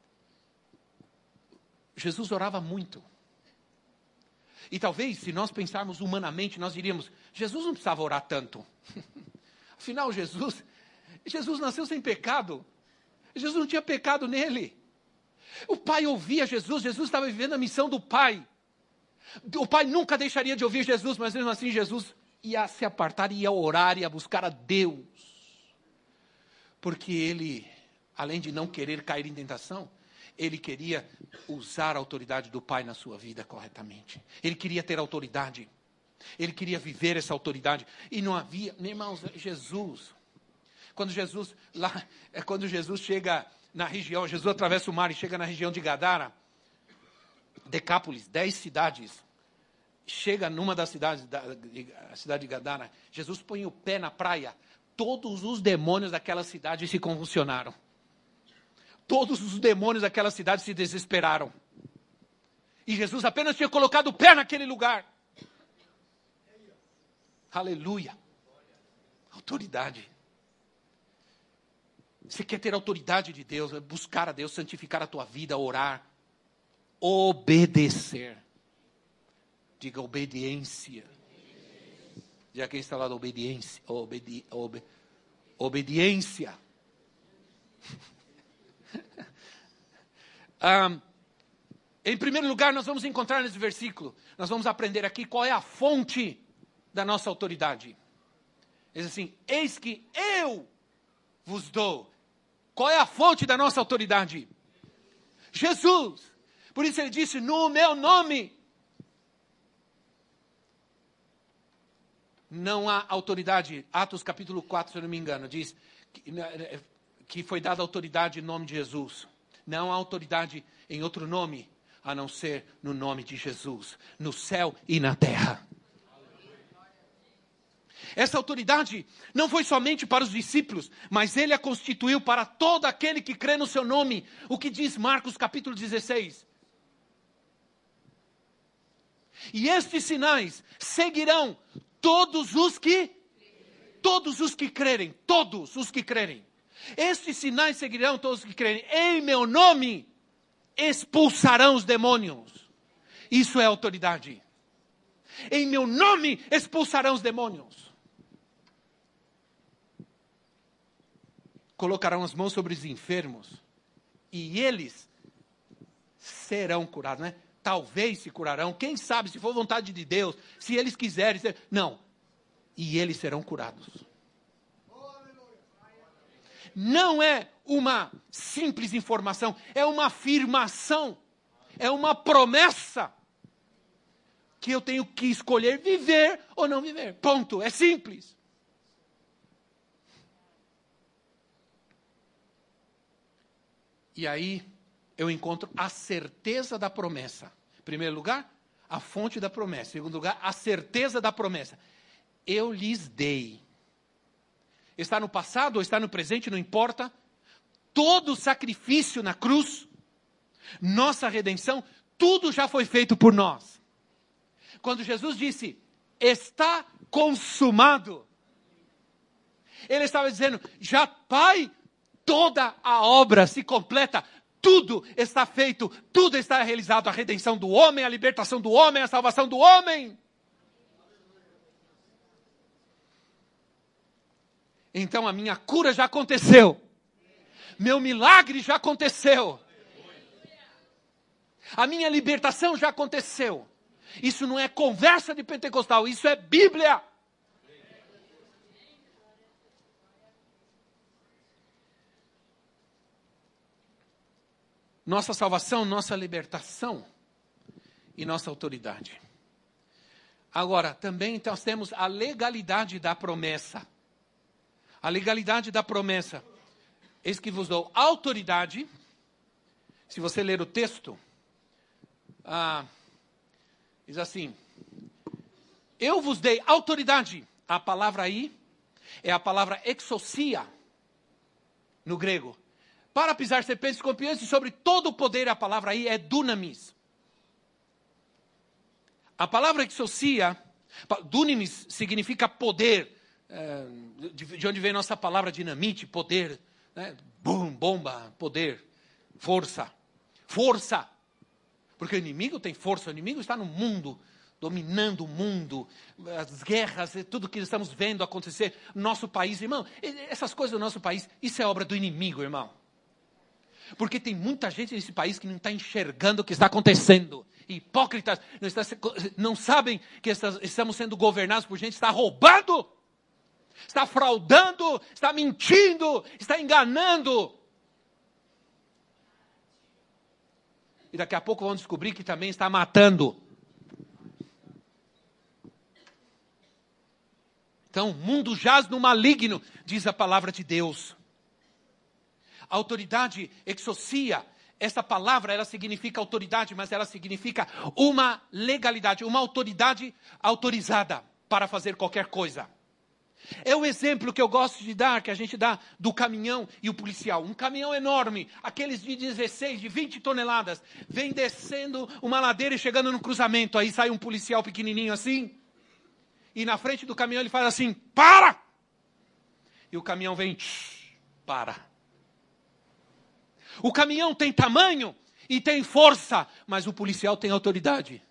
muito. E talvez, se nós pensarmos humanamente, nós diríamos, Jesus não precisava orar tanto. Afinal, Jesus nasceu sem pecado. Jesus não tinha pecado nele. O Pai ouvia Jesus estava vivendo a missão do Pai. O Pai nunca deixaria de ouvir Jesus, mas mesmo assim Jesus ia se apartar, ia orar, ia buscar a Deus. Porque ele, além de não querer cair em tentação, ele queria usar a autoridade do Pai na sua vida corretamente. Ele queria ter autoridade. Ele queria viver essa autoridade. E não havia, irmãos, quando Jesus chega na região, Jesus atravessa o mar e chega na região de Gadara, Decápolis, 10 cidades. Chega numa das cidades, a cidade de Gadara, Jesus põe o pé na praia. Todos os demônios daquela cidade se convulsionaram. Todos os demônios daquela cidade se desesperaram. E Jesus apenas tinha colocado o pé naquele lugar. Aleluia. Autoridade. Você quer ter autoridade de Deus, buscar a Deus, santificar a tua vida, orar, obedecer. Diga obediência. Já quem está lá da obediência. Obediência. Em primeiro lugar, nós vamos encontrar nesse versículo, nós vamos aprender aqui qual é a fonte da nossa autoridade. Diz assim, eis que eu vos dou. Qual é a fonte da nossa autoridade? Jesus. Por isso ele disse, no meu nome. Não há autoridade. Atos capítulo 4, se eu não me engano, diz que foi dada autoridade em nome de Jesus. Não há autoridade em outro nome, a não ser no nome de Jesus, no céu e na terra. Essa autoridade não foi somente para os discípulos, mas ele a constituiu para todo aquele que crê no seu nome. O que diz Marcos capítulo 16. E estes sinais seguirão todos os que crerem. Estes sinais seguirão todos os que crerem. Em meu nome expulsarão os demônios. Isso é autoridade. Em meu nome expulsarão os demônios. Colocarão as mãos sobre os enfermos e eles serão curados, né? Talvez se curarão, quem sabe, se for vontade de Deus, se eles quiserem. Não, e eles serão curados. Não é uma simples informação, é uma afirmação, é uma promessa que eu tenho que escolher viver ou não viver. Ponto, é simples. E aí eu encontro a certeza da promessa. Em primeiro lugar, a fonte da promessa. Em segundo lugar, a certeza da promessa. Eu lhes dei. Está no passado ou está no presente, não importa. Todo o sacrifício na cruz, nossa redenção, tudo já foi feito por nós. Quando Jesus disse, está consumado, ele estava dizendo, já Pai, toda a obra se completa, tudo está feito, tudo está realizado, a redenção do homem, a libertação do homem, a salvação do homem. Então a minha cura já aconteceu, meu milagre já aconteceu, a minha libertação já aconteceu. Isso não é conversa de pentecostal, isso é Bíblia. nossa salvação, nossa libertação e nossa autoridade. Agora, também nós temos a legalidade da promessa. A legalidade da promessa. Eis que vos dou autoridade. Se você ler o texto, diz assim: eu vos dei autoridade. A palavra aí é a palavra exousia, no grego. Para pisar serpentes e escorpiões, e sobre todo o poder, a palavra aí é dunamis. A palavra exousia, dunamis significa poder, de onde vem nossa palavra dinamite, poder, né? Bum, bomba, poder, força. Força. Porque o inimigo tem força, o inimigo está no mundo, dominando o mundo, as guerras, tudo que estamos vendo acontecer no nosso país. Irmão, essas coisas do nosso país, isso é obra do inimigo, irmão. Porque tem muita gente nesse país que não está enxergando o que está acontecendo. Hipócritas, não sabem que estamos sendo governados por gente que está roubando, está fraudando, está mentindo, está enganando. E daqui a pouco vão descobrir que também está matando. Então, o mundo jaz no maligno, diz a palavra de Deus. A autoridade exousia, essa palavra, ela significa autoridade, mas ela significa uma legalidade, uma autoridade autorizada para fazer qualquer coisa. É o exemplo que eu gosto de dar, que a gente dá do caminhão e o policial. Um caminhão enorme, aqueles de 16, de 20 toneladas, vem descendo uma ladeira e chegando no cruzamento. Aí sai um policial pequenininho assim, e na frente do caminhão ele faz assim, para! E o caminhão vem, para. O caminhão tem tamanho e tem força, mas o policial tem autoridade.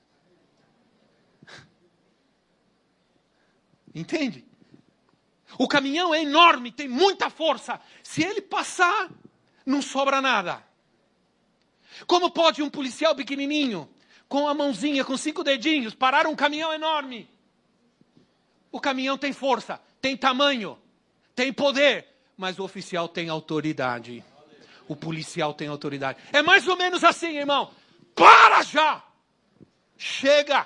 Entende? O caminhão é enorme, tem muita força. Se ele passar, não sobra nada. Como pode um policial pequenininho, com a mãozinha, com 5 dedinhos, parar um caminhão enorme? O caminhão tem força, tem tamanho, tem poder, mas o oficial tem autoridade. O policial tem autoridade. É mais ou menos assim, irmão. Para já! Chega!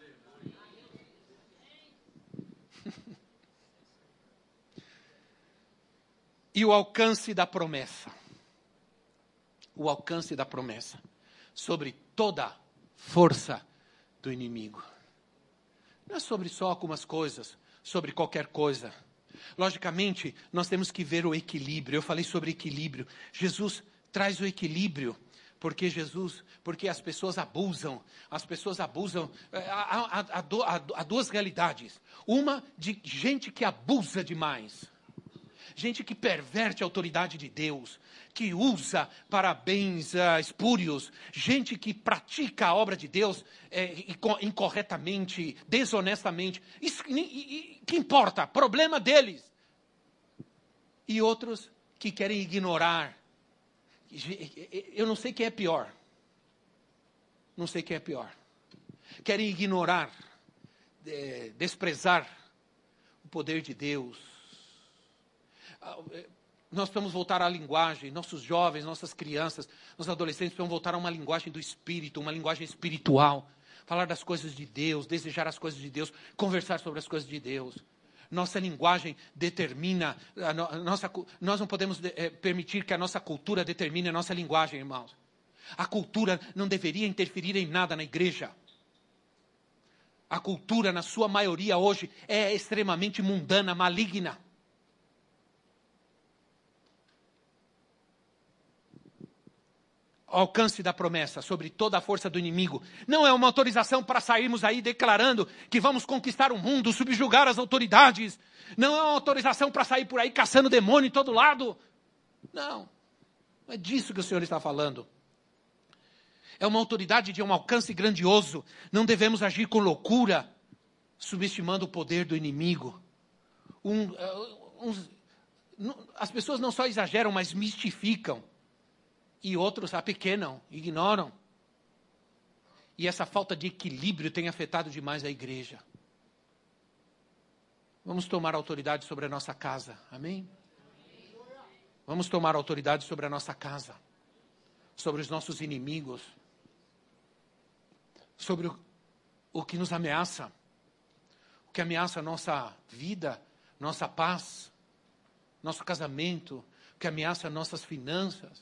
E o alcance da promessa. O alcance da promessa. Sobre toda força do inimigo. Não é sobre só algumas coisas. Sobre qualquer coisa. Logicamente, nós temos que ver o equilíbrio. Eu falei sobre equilíbrio. Jesus traz o equilíbrio. Porque as pessoas abusam. As pessoas abusam. Há duas realidades. Uma de gente que abusa demais. Gente que perverte a autoridade de Deus, que usa para bens espúrios, gente que pratica a obra de Deus incorretamente, desonestamente. Isso que importa? Problema deles. E outros que querem ignorar. Eu não sei quem é pior. Não sei quem é pior. Querem ignorar, desprezar o poder de Deus. Nós precisamos voltar à linguagem, nossos jovens, nossas crianças, nossos adolescentes precisam voltar a uma linguagem do Espírito, uma linguagem espiritual. Falar das coisas de Deus, desejar as coisas de Deus, conversar sobre as coisas de Deus. Nossa linguagem determina, nós não podemos permitir que a nossa cultura determine a nossa linguagem, irmãos. A cultura não deveria interferir em nada na igreja. A cultura, na sua maioria hoje, é extremamente mundana, maligna. Alcance da promessa sobre toda a força do inimigo. Não é uma autorização para sairmos aí declarando que vamos conquistar o mundo, subjugar as autoridades. Não é uma autorização para sair por aí caçando demônio em todo lado. Não é disso que o Senhor está falando. É uma autoridade de um alcance grandioso. Não devemos agir com loucura, subestimando o poder do inimigo. As pessoas não só exageram, mas mistificam. E outros apequenam, ignoram. E essa falta de equilíbrio tem afetado demais a igreja. Vamos tomar autoridade sobre a nossa casa. Amém? Vamos tomar autoridade sobre a nossa casa. sobre os nossos inimigos, sobre o que nos ameaça, o que ameaça a nossa vida, nossa paz, nosso casamento, o que ameaça nossas finanças.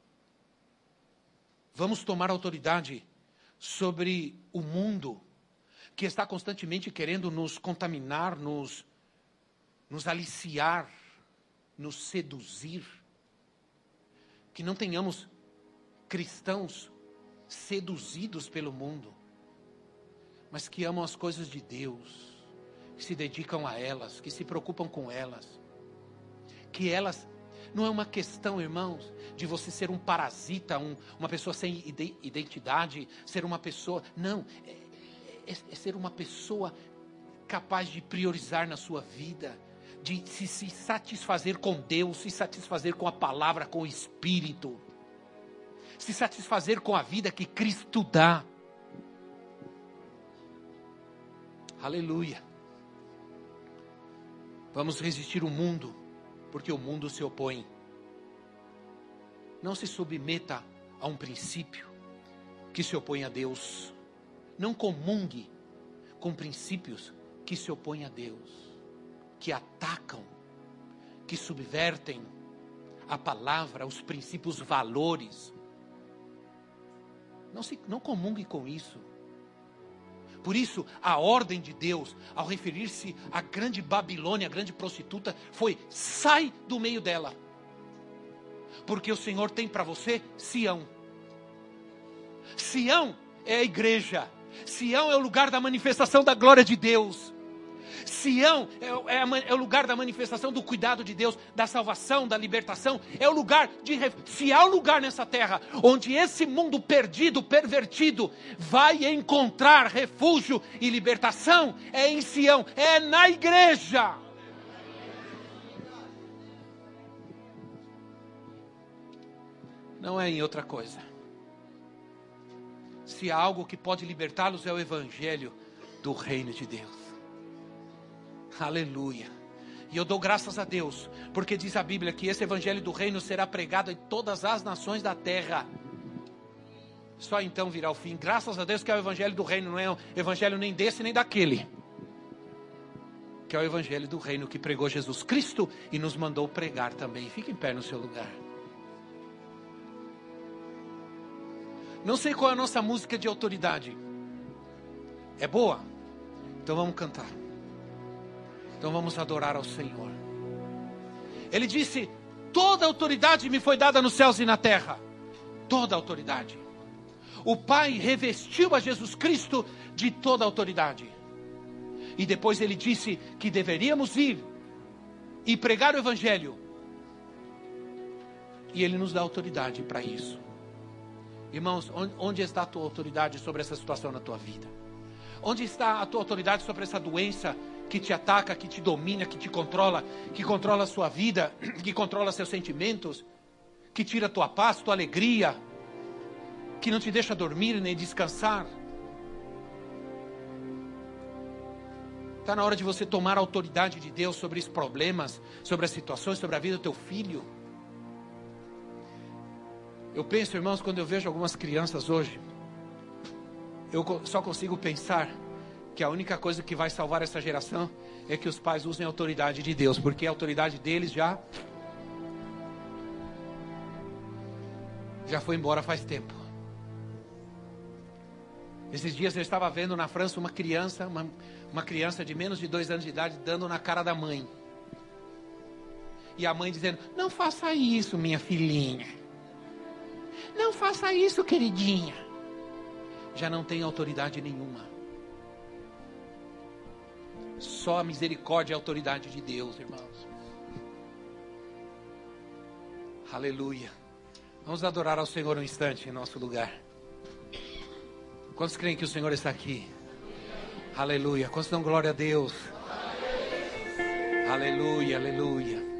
Vamos tomar autoridade sobre o mundo que está constantemente querendo nos contaminar, nos aliciar, nos seduzir. Que não tenhamos cristãos seduzidos pelo mundo, mas que amam as coisas de Deus, que se dedicam a elas, que se preocupam com elas. Que elas, não é uma questão, irmãos, de você ser um parasita, uma pessoa sem identidade, ser uma pessoa, não, é ser uma pessoa capaz de priorizar na sua vida, de se satisfazer com Deus, se satisfazer com a palavra, com o Espírito, se satisfazer com a vida que Cristo dá. Aleluia. Vamos resistir o mundo, porque o mundo se opõe. Não se submeta a um princípio que se opõe a Deus. Não comungue com princípios que se opõem a Deus, que atacam, que subvertem a palavra, os princípios, os valores. Não comungue com isso. Por isso, a ordem de Deus, ao referir-se à grande Babilônia, a grande prostituta, foi: sai do meio dela. Porque o Senhor tem para você Sião. Sião é a igreja. Sião é o lugar da manifestação da glória de Deus. Sião é o lugar da manifestação do cuidado de Deus, da salvação, da libertação. É o lugar se há um lugar nessa terra onde esse mundo perdido, pervertido, vai encontrar refúgio e libertação, é em Sião, é na igreja. Não é em outra coisa. Se há algo que pode libertá-los, é o evangelho do reino de Deus. Aleluia. E eu dou graças a Deus, porque diz a Bíblia que esse evangelho do reino será pregado em todas as nações da terra. Só então virá o fim. Graças a Deus que é o evangelho do reino, não é o evangelho nem desse nem daquele, que é o evangelho do reino que pregou Jesus Cristo e nos mandou pregar também. Fique em pé no seu lugar. Não sei qual é a nossa música de autoridade. É boa? Então vamos cantar. Então vamos adorar ao Senhor. Ele disse: toda autoridade me foi dada nos céus e na terra. Toda autoridade. O Pai revestiu a Jesus Cristo de toda autoridade. E depois ele disse que deveríamos ir e pregar o Evangelho. E ele nos dá autoridade para isso. Irmãos, onde está a tua autoridade sobre essa situação na tua vida? Onde está a tua autoridade sobre essa doença que te ataca, que te domina, que controla a sua vida, que controla seus sentimentos, que tira a tua paz, tua alegria, que não te deixa dormir nem descansar? Está na hora de você tomar a autoridade de Deus sobre os problemas, sobre as situações, sobre a vida do teu filho. Eu penso, irmãos, quando eu vejo algumas crianças hoje, eu só consigo pensar que a única coisa que vai salvar essa geração é que os pais usem a autoridade de Deus, porque a autoridade deles já foi embora faz tempo. Esses dias eu estava vendo na França uma criança de menos de 2 anos de idade dando na cara da mãe. E a mãe dizendo: não faça isso, minha filhinha. Não faça isso, queridinha. Já não tem autoridade nenhuma. Só a misericórdia e a autoridade de Deus, irmãos. Aleluia. Vamos adorar ao Senhor um instante em nosso lugar. Quantos creem que o Senhor está aqui? Aleluia. Quantos dão glória a Deus? Aleluia, aleluia.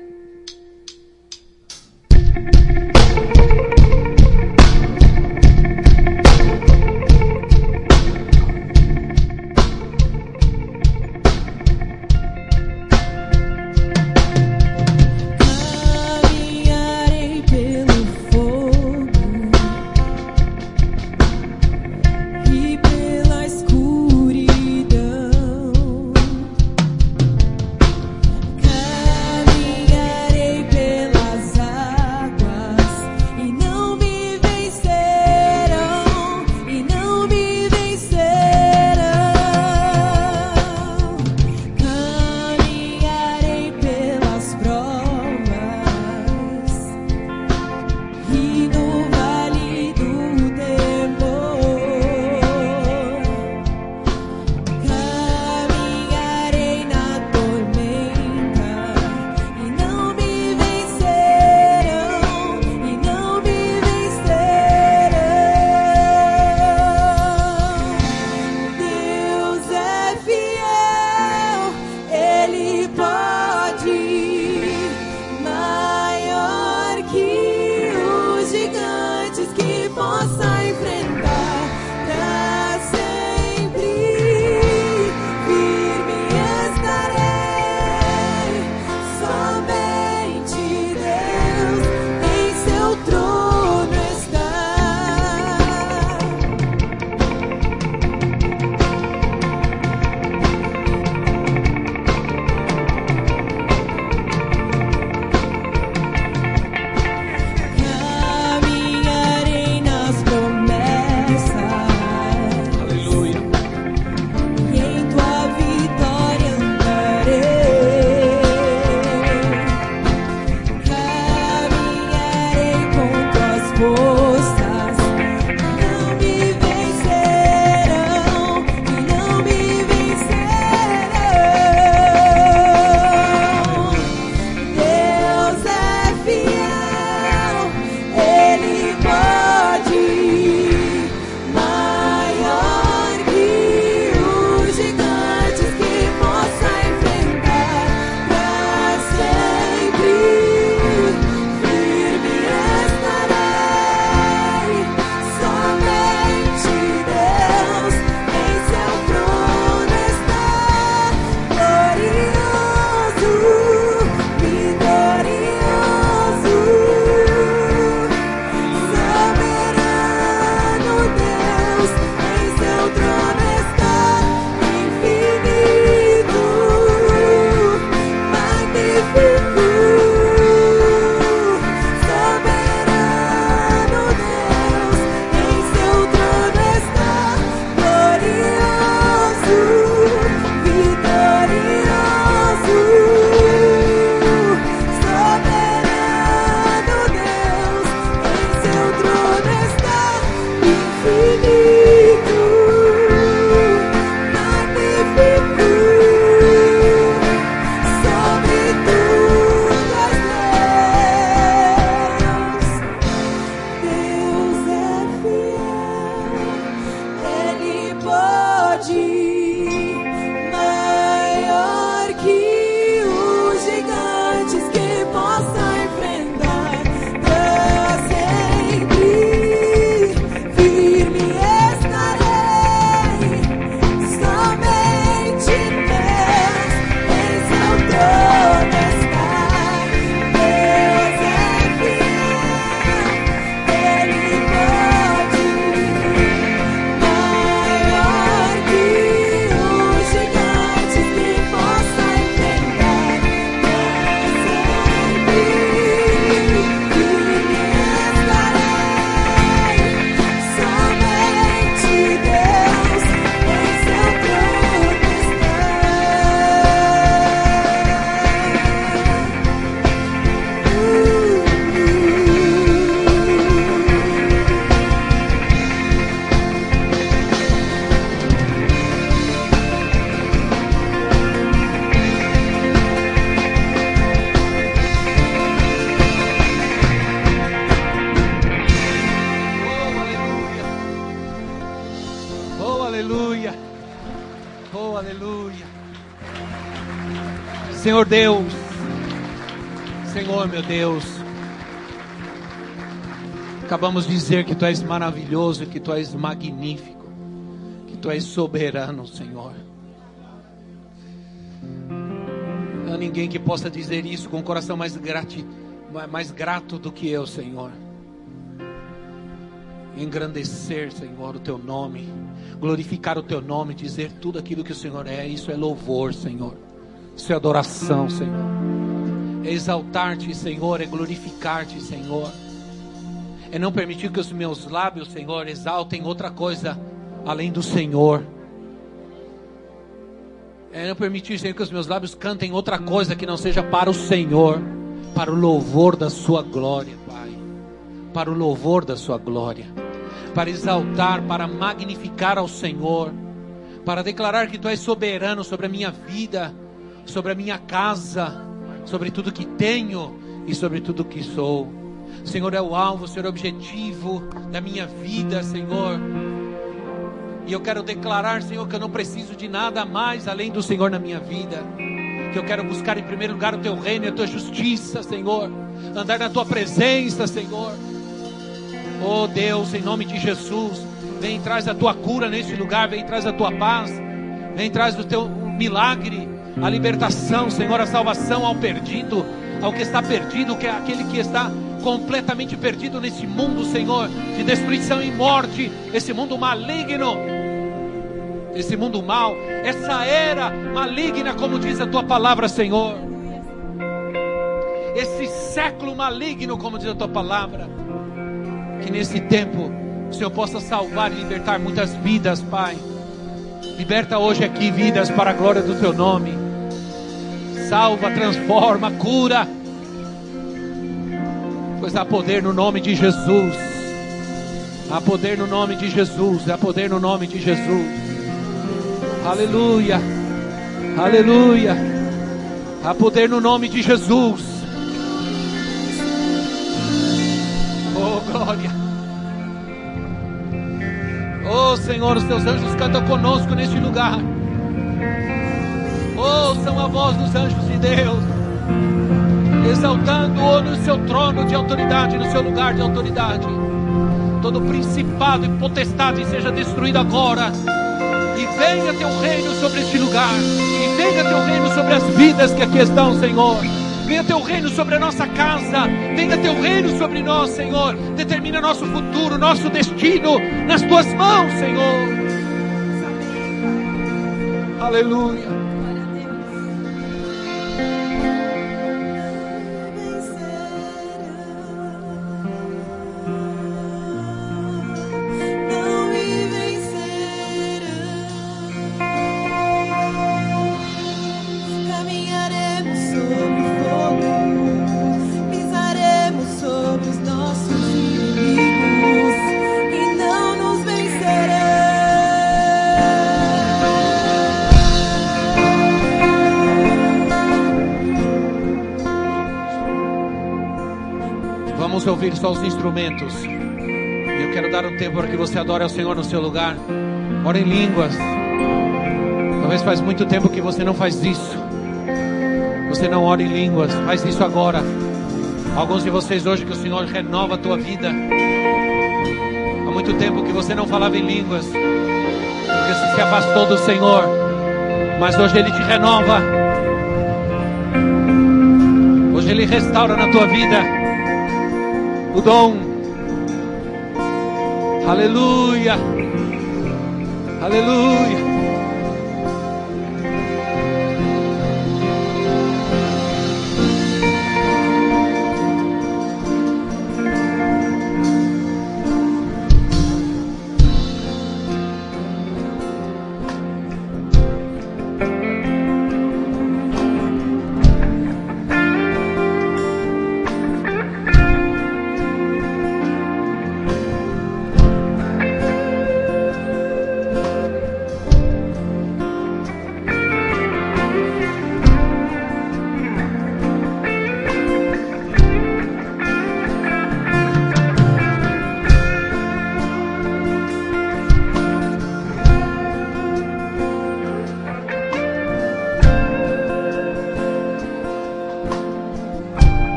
aleluia. Oh, aleluia. Senhor Deus, Senhor meu Deus, acabamos de dizer que Tu és maravilhoso, que Tu és magnífico, que Tu és soberano, Senhor. Não há ninguém que possa dizer isso com o coração mais grato do que eu, Senhor. Engrandecer, Senhor, o Teu nome, glorificar o Teu nome, dizer tudo aquilo que o Senhor é. Isso é louvor, Senhor. Isso é adoração, Senhor. É exaltar-Te, Senhor, é glorificar-Te, Senhor. É não permitir que os meus lábios, Senhor, exaltem outra coisa além do Senhor. É não permitir, Senhor, que os meus lábios cantem outra coisa que não seja para o Senhor, para o louvor da Sua glória, Pai. Para o louvor da Sua glória, para exaltar, para magnificar ao Senhor, para declarar que Tu és soberano sobre a minha vida, sobre a minha casa, sobre tudo que tenho e sobre tudo que sou. Senhor é o alvo, Senhor é o objetivo da minha vida, Senhor. E eu quero declarar, Senhor, que eu não preciso de nada mais além do Senhor na minha vida. Que eu quero buscar em primeiro lugar o Teu reino e a Tua justiça, Senhor. Andar na Tua presença, Senhor. Oh Deus, em nome de Jesus, vem e traz a Tua cura nesse lugar, vem e traz a Tua paz, vem e traz o Teu milagre, a libertação, Senhor, a salvação ao perdido, ao que está perdido, que é aquele que está completamente perdido nesse mundo, Senhor, de destruição e morte, esse mundo maligno, esse mundo mau, essa era maligna, como diz a Tua palavra, Senhor, esse século maligno, como diz a Tua palavra. Que nesse tempo o Senhor possa salvar e libertar muitas vidas, Pai. Liberta hoje aqui vidas para a glória do Teu nome. Salva, transforma, cura. Pois há poder no nome de Jesus. Há poder no nome de Jesus. Há poder no nome de Jesus. Aleluia. Aleluia. Há poder no nome de Jesus. Oh, glória. Oh, Senhor, os Teus anjos cantam conosco neste lugar. Ouçam a voz dos anjos de Deus, exaltando-o no seu trono de autoridade, no seu lugar de autoridade. Todo principado e potestade seja destruído agora. E venha Teu reino sobre este lugar. E venha Teu reino sobre as vidas que aqui estão, Senhor. Venha Teu reino sobre a nossa casa. Venha Teu reino sobre nós, Senhor. Determina nosso futuro, nosso destino nas Tuas mãos, Senhor. Aleluia. Vamos ouvir só os instrumentos. E eu quero dar um tempo para que você adore ao Senhor no seu lugar. Ore em línguas. Talvez faz muito tempo que você não faz isso. Você não ora em línguas. Faz isso agora. Alguns de vocês hoje que o Senhor renova a tua vida. Há muito tempo que você não falava em línguas, porque você se afastou do Senhor. Mas hoje Ele te renova. Hoje Ele restaura na tua vida o dom. Aleluia. Aleluia.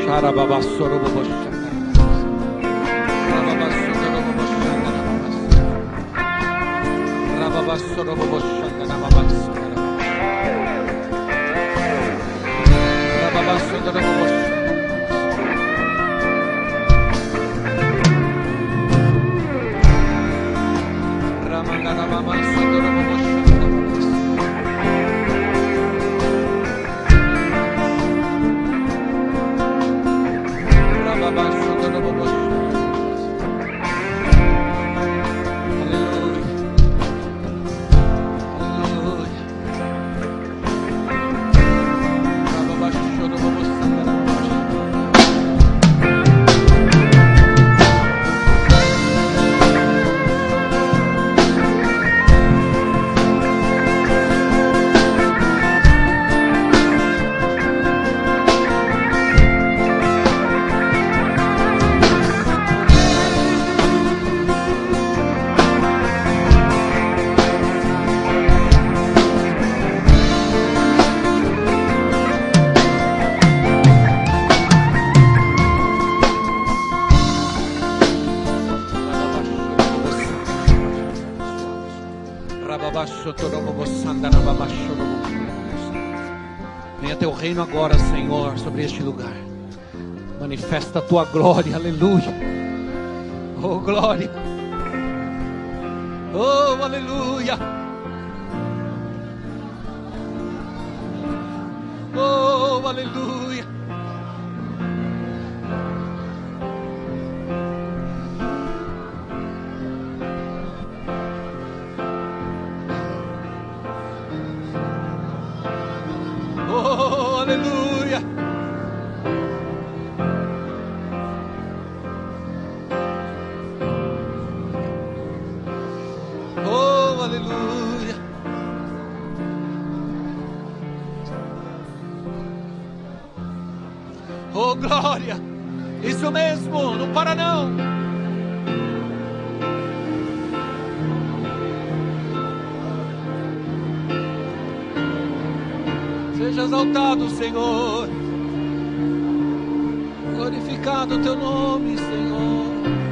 Venha teu reino agora, Senhor, sobre este lugar. Manifesta a tua glória, aleluia. Oh, glória. Oh, aleluia. Oh, aleluia. Oh, aleluia. Oh, aleluia. Oh, glória. Isso mesmo, não para não. Seja exaltado, Senhor. Glorificado o teu nome, Senhor.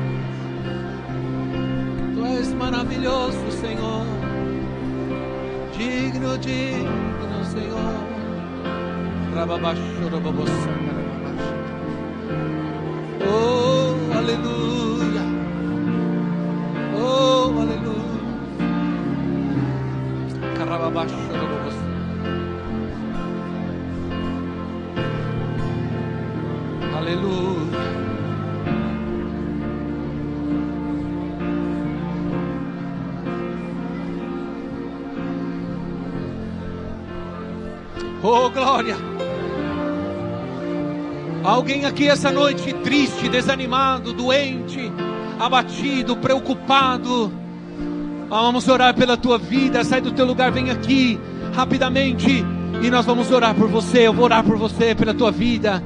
Tu és maravilhoso, Senhor. Digno, digno, Senhor. Oh, aleluia. Oh, aleluia. Aleluia. Oh, glória. Alguém aqui essa noite triste, desanimado, doente, abatido, preocupado. Vamos orar pela tua vida. Sai do teu lugar, vem aqui rapidamente e nós vamos orar por você. Eu vou orar por você, pela tua vida.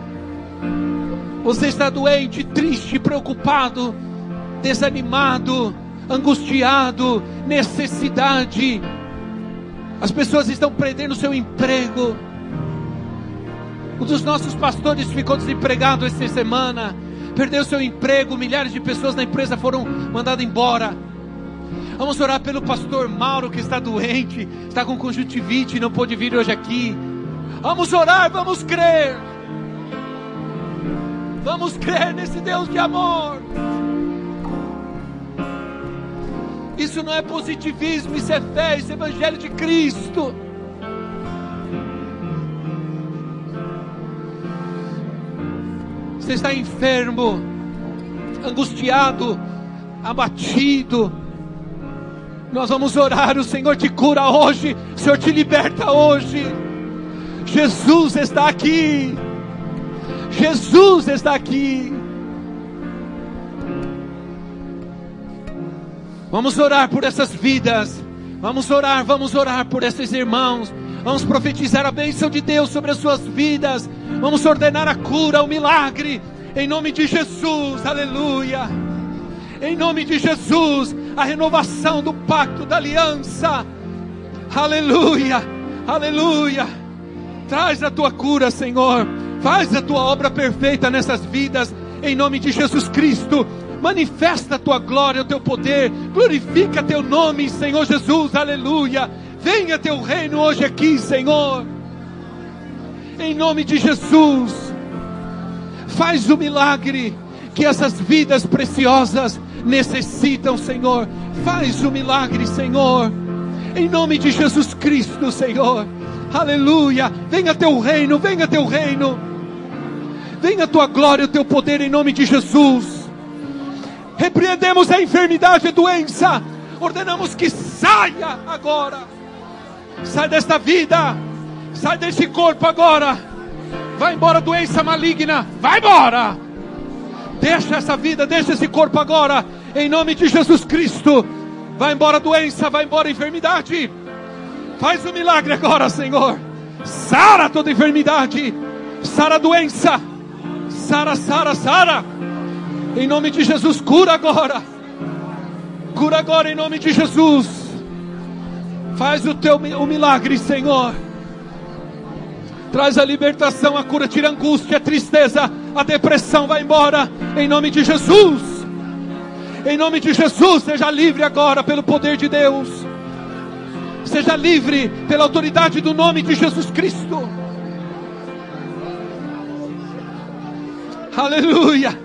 Você está doente, triste, preocupado, desanimado, angustiado, necessidade. As pessoas estão perdendo seu emprego. Um dos nossos pastores ficou desempregado essa semana, perdeu seu emprego. Milhares de pessoas na empresa foram mandadas embora. Vamos orar pelo pastor Mauro, que está doente, está com conjuntivite e não pôde vir hoje aqui. Vamos orar, vamos crer. Vamos crer nesse Deus de amor. Isso não é positivismo, isso é fé, isso é evangelho de Cristo. Você está enfermo, angustiado, abatido. Nós vamos orar, o Senhor te cura hoje, o Senhor te liberta hoje. Jesus está aqui. Jesus está aqui. Vamos orar por essas vidas. Vamos orar por esses irmãos. Vamos profetizar a bênção de Deus sobre as suas vidas. Vamos ordenar a cura, o milagre, em nome de Jesus, aleluia. Em nome de Jesus, a renovação do pacto, da aliança, aleluia, aleluia. Traz a tua cura, Senhor. Faz a tua obra perfeita nessas vidas, em nome de Jesus Cristo. Manifesta a tua glória, o teu poder. Glorifica teu nome, Senhor Jesus, aleluia. Venha teu reino hoje aqui, Senhor, em nome de Jesus. Faz o milagre que essas vidas preciosas necessitam, Senhor. Faz o milagre, Senhor, em nome de Jesus Cristo, Senhor, aleluia. Venha teu reino, venha teu reino, venha a tua glória, o teu poder, em nome de Jesus. Repreendemos a enfermidade e a doença, ordenamos que saia agora. Sai desta vida, sai desse corpo agora. Vai embora, doença maligna, vai embora. Deixa essa vida, deixa esse corpo agora, em nome de Jesus Cristo. Vai embora doença, vai embora enfermidade. Faz o milagre agora, Senhor. Sara toda enfermidade, sara a doença, sara, sara, sara. Em nome de Jesus, cura agora. Cura agora em nome de Jesus. Faz o milagre, Senhor. Traz a libertação, a cura, tira a angústia, a tristeza, a depressão, vai embora, em nome de Jesus. Em nome de Jesus, seja livre agora pelo poder de Deus. Seja livre pela autoridade do nome de Jesus Cristo. Aleluia.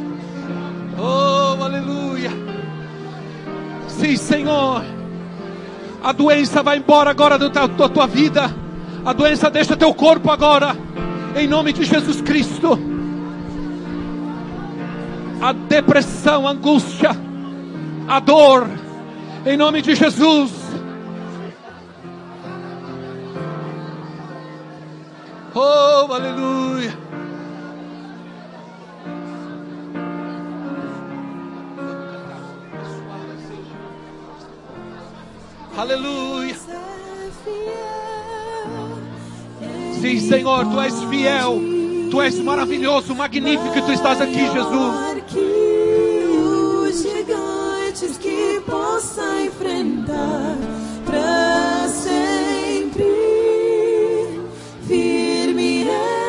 Oh, aleluia. Sim, Senhor. A doença vai embora agora da tua vida. A doença deixa teu corpo agora, em nome de Jesus Cristo. A depressão, a angústia, a dor, em nome de Jesus. Oh, aleluia. Aleluia. Sim, Senhor, Tu és fiel, Tu és maravilhoso, magnífico, e Tu estás aqui, Jesus. Que os gigantes que possa enfrentar para sempre, firme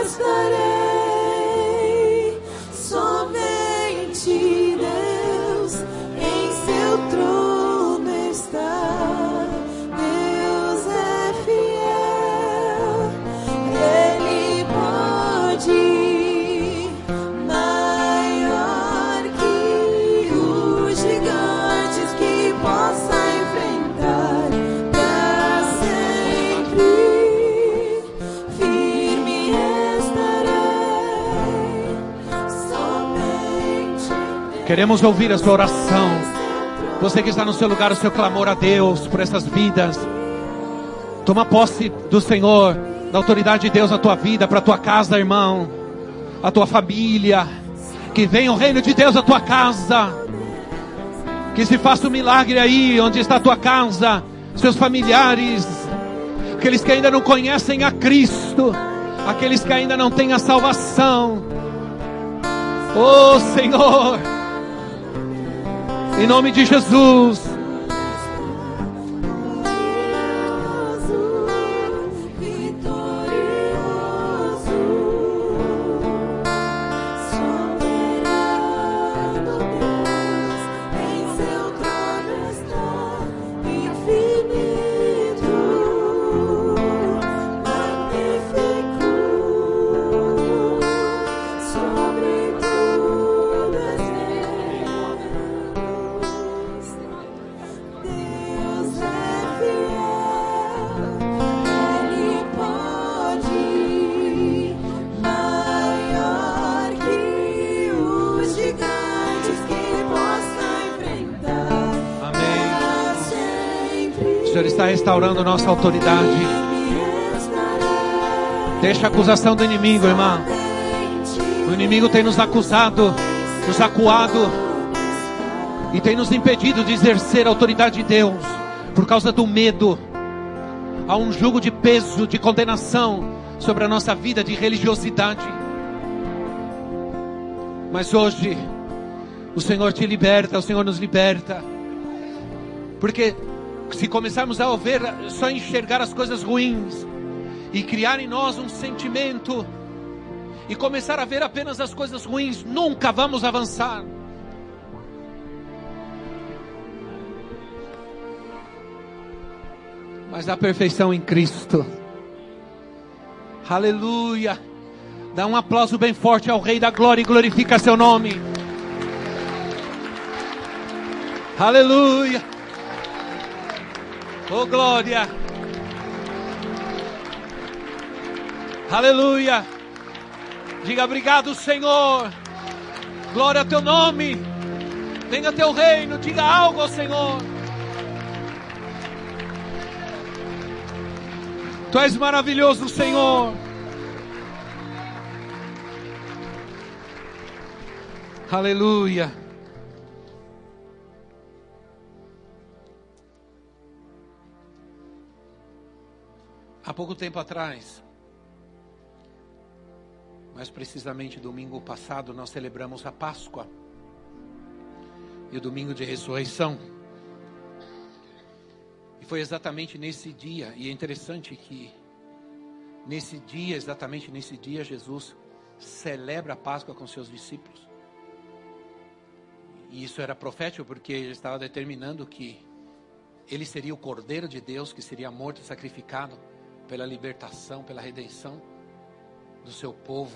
estarei. Somente Deus em seu trono está. Deus é fiel, Ele pode, maior que os gigantes que possa enfrentar para sempre, firme estarei. Somente Queremos ouvir a sua oração. Você que está no seu lugar, o seu clamor a Deus por essas vidas. Toma posse do Senhor, da autoridade de Deus na tua vida, para a tua casa, irmão, a tua família. Que venha o reino de Deus à tua casa. Que se faça um milagre aí onde está a tua casa, seus familiares, aqueles que ainda não conhecem a Cristo, aqueles que ainda não têm a salvação. Oh, Senhor, em nome de Jesus. vitorioso, soberano Deus, em seu trono está, infinito, magnífico, sobre tudo és Deus. Deus é fiel, Ele pode, maior que os gigantes que possa enfrentar Amém. para sempre. O Senhor está restaurando nossa autoridade. Firme estarei. Deixa a acusação do inimigo, irmão. O inimigo tem nos acusado, nos acuado e tem nos impedido de exercer a autoridade de Deus por causa do medo. Há um jugo de peso, de condenação sobre a nossa vida, de religiosidade. Mas hoje o Senhor te liberta, o Senhor nos liberta. Porque se começarmos a ver, só enxergar as coisas ruins e criar em nós um sentimento e começar a ver apenas as coisas ruins, nunca vamos avançar. Mas a perfeição em Cristo. Aleluia. Dá um aplauso bem forte ao Rei da Glória e glorifica seu nome. Aleluia. Oh glória. Aleluia. Diga obrigado, Senhor. Glória ao teu nome. Venha teu reino. Diga algo ao Senhor. Tu és maravilhoso, Senhor. Aleluia. Há pouco tempo atrás, mais precisamente domingo passado, nós celebramos a Páscoa e o domingo de ressurreição. E foi exatamente nesse dia, e é interessante que nesse dia, exatamente nesse dia, Jesus celebra a Páscoa com seus discípulos. E isso era profético porque ele estava determinando que ele seria o Cordeiro de Deus que seria morto e sacrificado pela libertação, pela redenção do seu povo.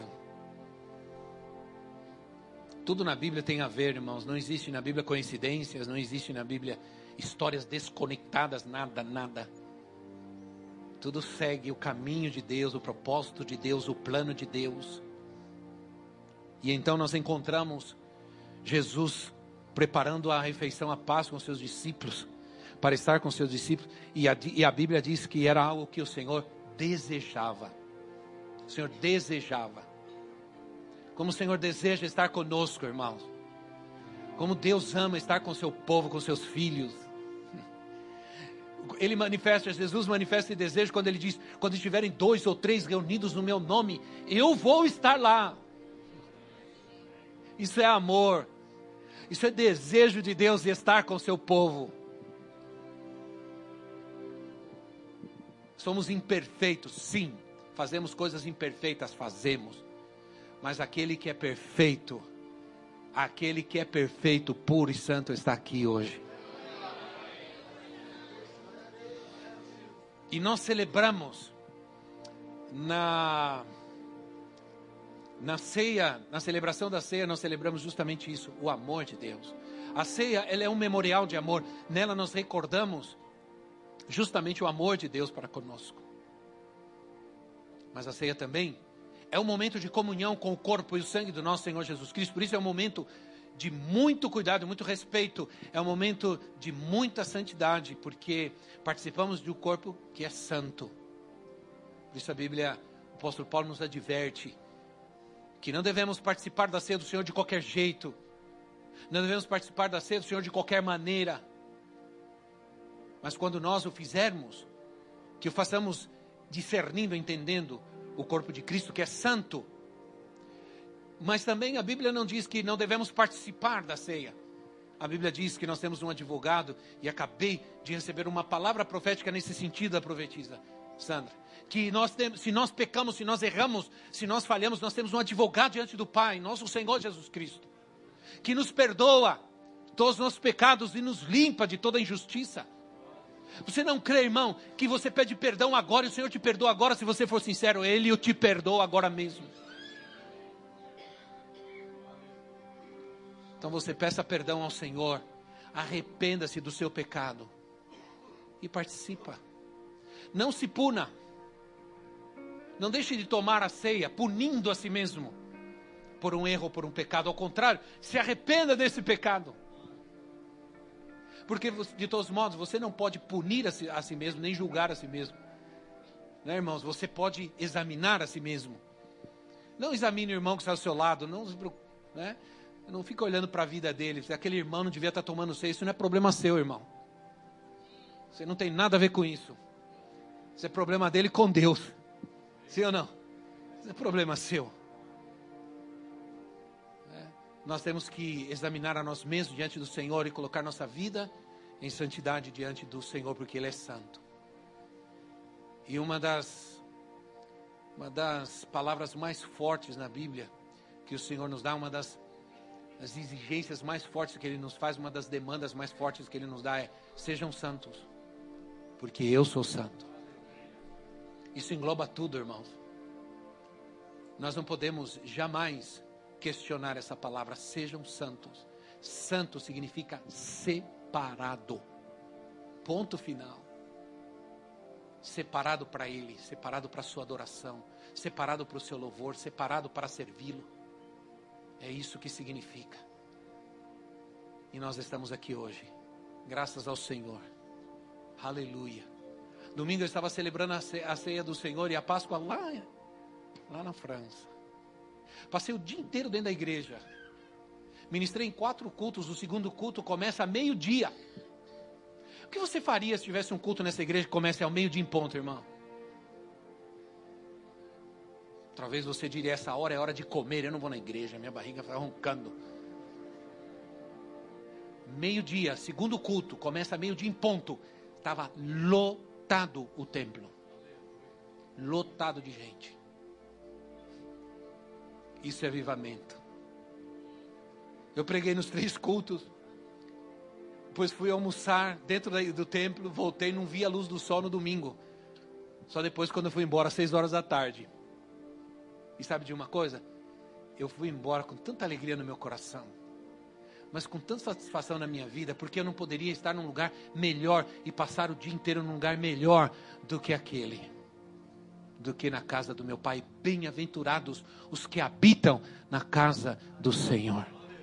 Tudo na Bíblia tem a ver, irmãos. Não existe na Bíblia coincidências, não existe na Bíblia histórias desconectadas, nada. Tudo segue o caminho de Deus, o propósito de Deus, o plano de Deus. E então nós encontramos Jesus preparando a refeição, a Páscoa com seus discípulos, para estar com seus discípulos, e a Bíblia diz que era algo que o Senhor desejava. O Senhor desejava. Como o Senhor deseja estar conosco, irmãos. Como Deus ama estar com seu povo, com seus filhos. Jesus manifesta esse desejo quando ele diz: quando estiverem 2 ou 3 reunidos no meu nome, eu vou estar lá. Isso é amor. Isso é desejo de Deus de estar com seu povo. Somos imperfeitos, sim. Fazemos coisas imperfeitas, fazemos. Mas aquele que é perfeito, puro e santo, está aqui hoje. E nós celebramos na ceia, na celebração da ceia, nós celebramos justamente isso, o amor de Deus. A ceia, ela é um memorial de amor. Nela nós recordamos justamente o amor de Deus para conosco. Mas a ceia também é um momento de comunhão com o corpo e o sangue do nosso Senhor Jesus Cristo. Por isso é um momento de muito cuidado, muito respeito. É um momento de muita santidade, porque participamos de um corpo que é santo. Por isso a Bíblia, o apóstolo Paulo nos adverte que não devemos participar da ceia do Senhor de qualquer jeito. Não devemos participar da ceia do Senhor de qualquer maneira. Mas quando nós o fizermos, que o façamos discernindo, entendendo o corpo de Cristo, que é santo. Mas também a Bíblia não diz que não devemos participar da ceia. A Bíblia diz que nós temos um advogado, e acabei de receber uma palavra profética nesse sentido da profetisa Sandra, que se nós pecamos, se nós erramos, se nós falhamos, nós temos um advogado diante do Pai, nosso Senhor Jesus Cristo, que nos perdoa todos os nossos pecados e nos limpa de toda injustiça. Você não crê, irmão, que você pede perdão agora e o Senhor te perdoa agora? Se você for sincero, Ele te perdoa agora mesmo. Então você peça perdão ao Senhor, arrependa-se do seu pecado e participa. Não se puna, não deixe de tomar a ceia punindo a si mesmo por um erro, por um pecado. Ao contrário, se arrependa desse pecado. Porque de todos modos você não pode punir a si mesmo, nem julgar a si mesmo, né, irmãos? Você pode examinar a si mesmo. Não examine o irmão que está ao seu lado, né? Não fica olhando para a vida dele. Aquele irmão não devia estar tomando ceia. Isso não é problema seu, irmão. Você não tem nada a ver com isso. Isso é problema dele com Deus. Sim ou não? Isso é problema seu. Nós temos que examinar a nós mesmos diante do Senhor e colocar nossa vida em santidade diante do Senhor, porque Ele é santo. E uma das Uma das palavras mais fortes na Bíblia que o Senhor nos dá, uma das exigências mais fortes que Ele nos faz, uma das demandas mais fortes que Ele nos dá é: sejam santos, porque eu sou santo. Isso engloba tudo, irmãos. Nós não podemos jamais questionar essa palavra, sejam santos. Santo significa separado. Ponto final. Separado para Ele, separado para a sua adoração, separado para o seu louvor, separado para servi-lo. É isso que significa. E nós estamos aqui hoje, graças ao Senhor. Aleluia. Domingo eu estava celebrando a ceia do Senhor e a Páscoa lá na França. Passei o dia inteiro dentro da igreja. Ministrei em 4 cultos, o segundo culto começa a meio-dia. O que você faria se tivesse um culto nessa igreja que comece ao meio-dia em ponto, irmão? Talvez você diria: essa hora é hora de comer, eu não vou na igreja, minha barriga está roncando. Meio-dia, segundo culto, começa a meio-dia em ponto. Estava lotado o templo. Lotado de gente. Isso é avivamento. Eu preguei nos 3 cultos. Depois fui almoçar dentro do templo, voltei, não vi a luz do sol no domingo. Só depois quando eu fui embora, às 6 horas da tarde. E sabe de uma coisa? Eu fui embora com tanta alegria no meu coração, mas com tanta satisfação na minha vida, porque eu não poderia estar num lugar melhor e passar o dia inteiro num lugar melhor do que aquele, do que na casa do meu Pai. Bem-aventurados os que habitam na casa do Senhor.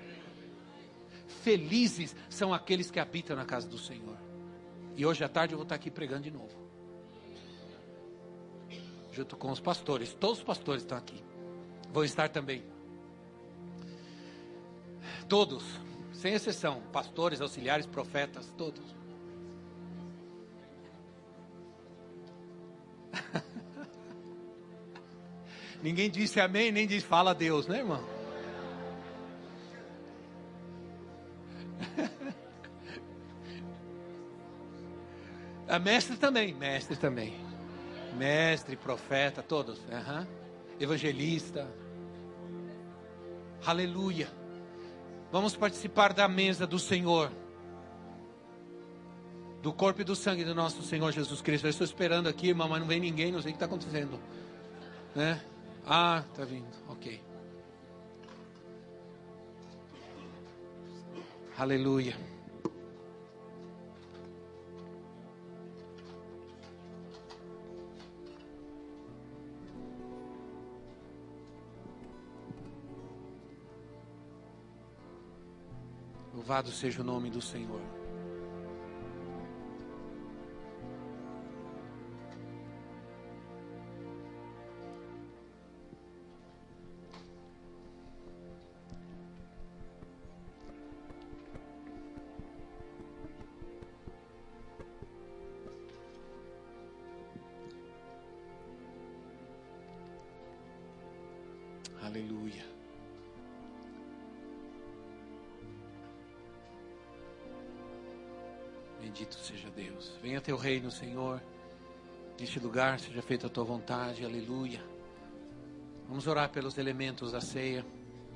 Felizes são aqueles que habitam na casa do Senhor. E hoje à tarde eu vou estar aqui pregando de novo, junto com os pastores. Todos os pastores estão aqui. Vou estar também. Todos, sem exceção. Pastores, auxiliares, profetas, todos. Ninguém disse amém, nem disse fala a Deus, né, irmão? A mestre também. Mestre, profeta, todos. Evangelista. Aleluia. Vamos participar da mesa do Senhor, do corpo e do sangue do nosso Senhor Jesus Cristo. Eu estou esperando aqui, irmão, mas não vem ninguém, não sei o que está acontecendo, né? Ah, está vindo, ok. Aleluia. Louvado seja o nome do Senhor. Aleluia. Bendito seja Deus. Venha teu reino, Senhor. Neste lugar seja feita a tua vontade. Aleluia. Vamos orar pelos elementos da ceia.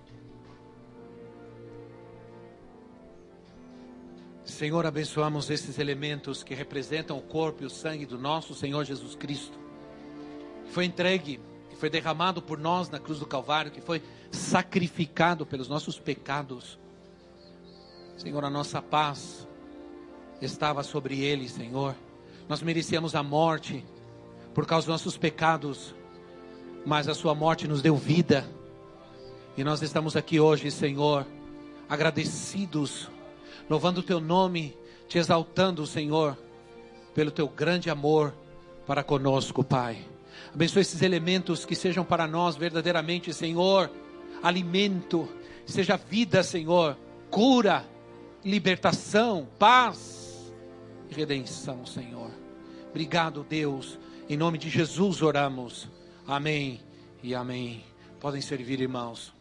Senhor, abençoamos esses elementos que representam o corpo e o sangue do nosso Senhor Jesus Cristo, que foi entregue, que foi derramado por nós na cruz do Calvário, que foi sacrificado pelos nossos pecados. Senhor, a nossa paz estava sobre ele, Senhor. Nós merecíamos a morte por causa dos nossos pecados, mas a sua morte nos deu vida. E nós estamos aqui hoje, Senhor, agradecidos, louvando o teu nome, te exaltando, Senhor, pelo teu grande amor para conosco, Pai. Abençoe esses elementos, que sejam para nós verdadeiramente, Senhor, alimento, seja vida, Senhor, cura, libertação, paz e redenção, Senhor. Obrigado, Deus. Em nome de Jesus oramos. Amém e amém. Podem servir, irmãos.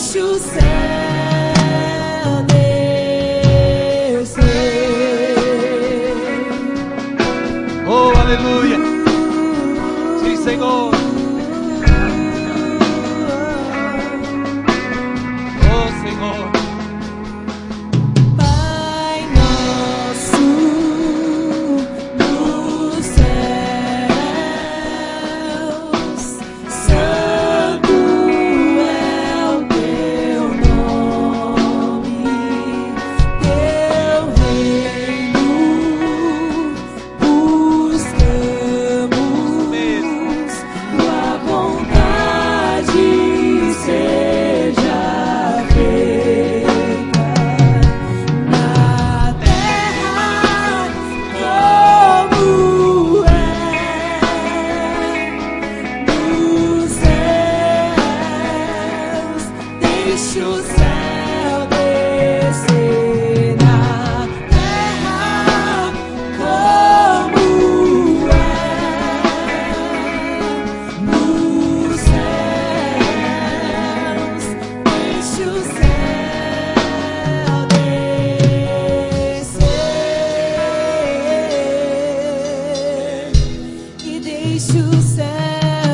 deixa o céu descer. Oh, aleluia. Sim, Senhor. Oh, Senhor. Pai nosso dos céus, santo é o teu nome, teu reino buscamos, tua vontade seja feita na terra como é nos céus. Deixa o céu descer na terra como é nos céus. Deixa o céu descer e deixa o céu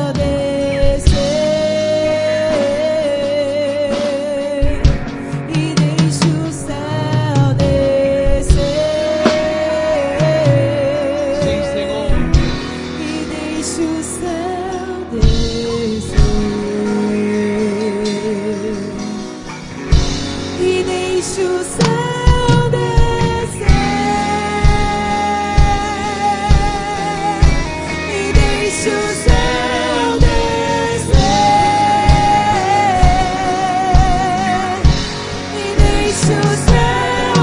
descer e deixa o céu descer. Sim, Senhor. E deixa o céu descer. E deixa o céu descer. E deixa o céu descer. E deixa o céu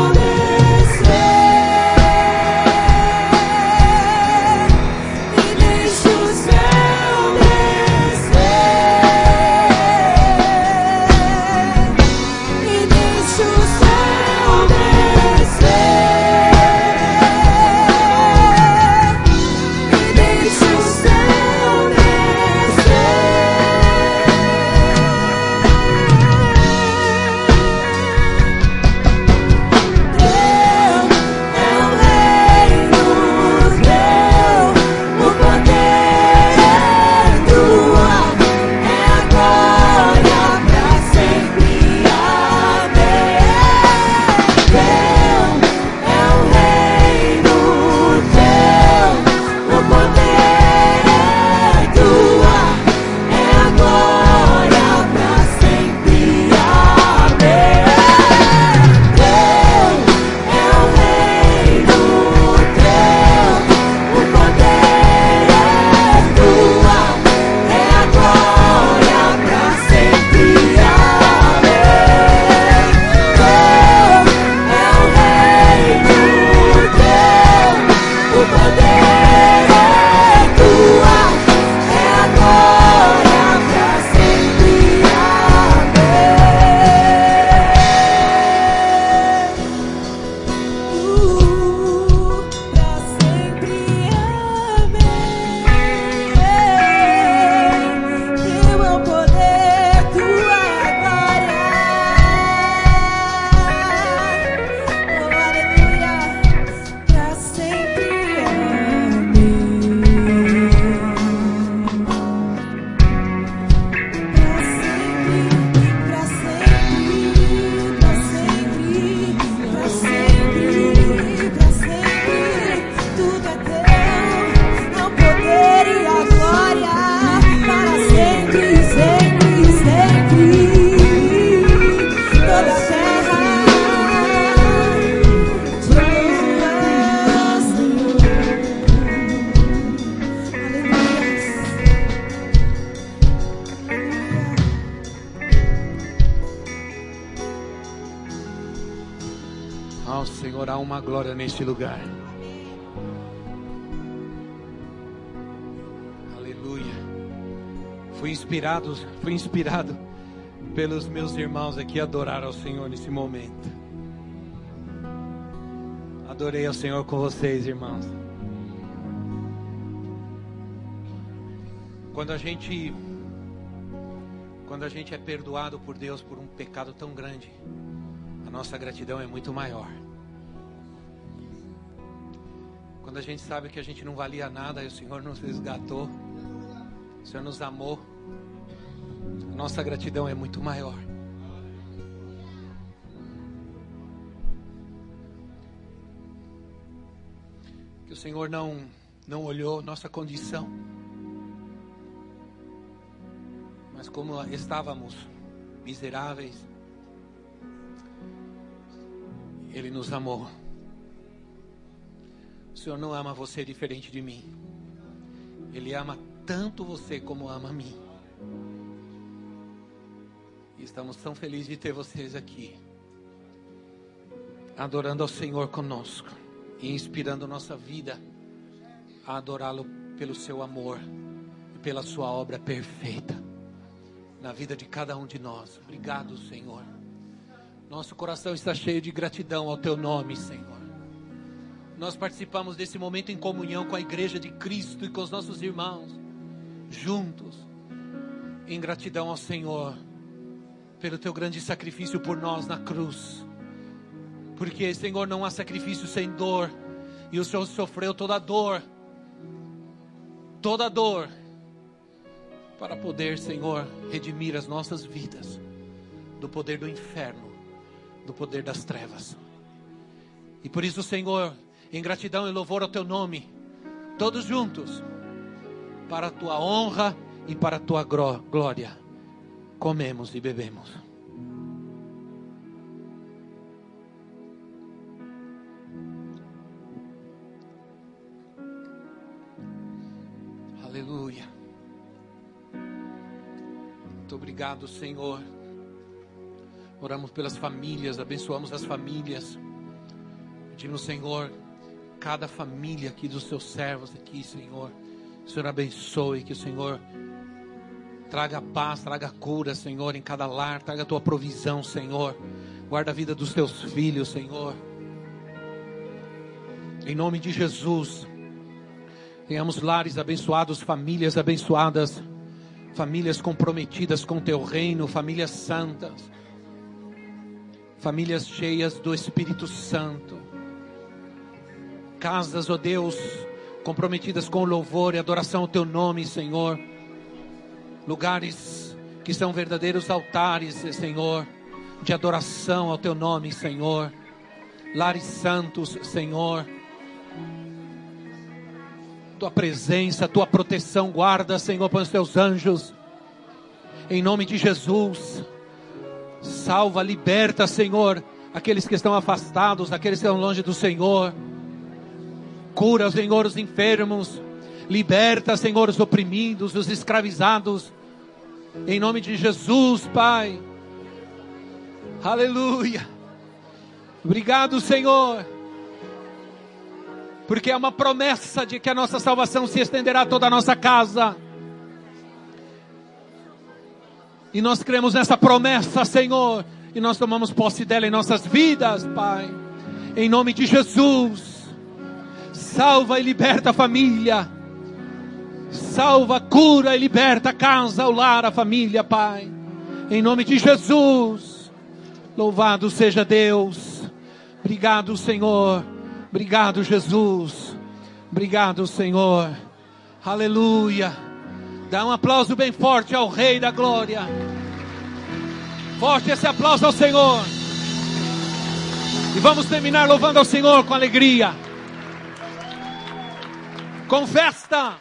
descer. E deixa o céu descer. E deixa o céu Senhor, há uma glória neste lugar. Aleluia. Fui inspirado pelos meus irmãos aqui a adorar ao Senhor nesse momento. Adorei ao Senhor com vocês, irmãos. Quando Quando a gente é perdoado por Deus por um pecado tão grande, a nossa gratidão é muito maior. Quando a gente sabe que a gente não valia nada e o Senhor nos resgatou, o Senhor nos amou, a nossa gratidão é muito maior. Que o Senhor não olhou nossa condição, mas como estávamos miseráveis, Ele nos amou. O Senhor não ama você diferente de mim. Ele ama tanto você como ama a mim. E estamos tão felizes de ter vocês aqui, adorando ao Senhor conosco e inspirando nossa vida a adorá-lo pelo seu amor e pela sua obra perfeita na vida de cada um de nós. Obrigado, Senhor. Nosso coração está cheio de gratidão ao teu nome, Senhor. Nós participamos desse momento em comunhão com a igreja de Cristo e com os nossos irmãos, juntos, em gratidão ao Senhor pelo teu grande sacrifício por nós na cruz. Porque, Senhor, não há sacrifício sem dor, e o Senhor sofreu toda a dor, para poder, Senhor, redimir as nossas vidas do poder do inferno, do poder das trevas. E por isso, Senhor, em gratidão e louvor ao teu nome, todos juntos, para a tua honra e para a tua glória, comemos e bebemos. Aleluia. Muito obrigado, Senhor. Oramos pelas famílias, abençoamos as famílias. Pedimos, Senhor, cada família aqui dos seus servos aqui, Senhor, o Senhor abençoe, que o Senhor traga paz, traga cura, Senhor, em cada lar, traga a tua provisão, Senhor. Guarda a vida dos teus filhos, Senhor. Em nome de Jesus, tenhamos lares abençoados, famílias abençoadas, famílias comprometidas com teu reino, famílias santas, famílias cheias do Espírito Santo. Casas, ó Deus, comprometidas com louvor e adoração ao teu nome, Senhor. Lugares que são verdadeiros altares, Senhor, de adoração ao teu nome, Senhor. Lares santos, Senhor. Tua presença, tua proteção, guarda, Senhor, para os teus anjos. Em nome de Jesus. Salva, liberta, Senhor, aqueles que estão afastados, aqueles que estão longe do Senhor. Cura, Senhor, os enfermos. Liberta, Senhor, os oprimidos, os escravizados. Em nome de Jesus, Pai. Aleluia. Obrigado, Senhor. Porque é uma promessa de que a nossa salvação se estenderá a toda a nossa casa. E nós cremos nessa promessa, Senhor. E nós tomamos posse dela em nossas vidas, Pai. Em nome de Jesus. Salva e liberta a família. Salva, cura e liberta a casa, o lar, a família, Pai. Em nome de Jesus. Louvado seja Deus. Obrigado, Senhor. Obrigado, Jesus. Obrigado, Senhor. Aleluia. Dá um aplauso bem forte ao Rei da Glória. Forte esse aplauso ao Senhor. E vamos terminar louvando ao Senhor com alegria. Com festa.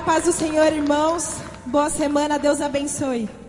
paz do Senhor, irmãos. Boa semana, Deus abençoe.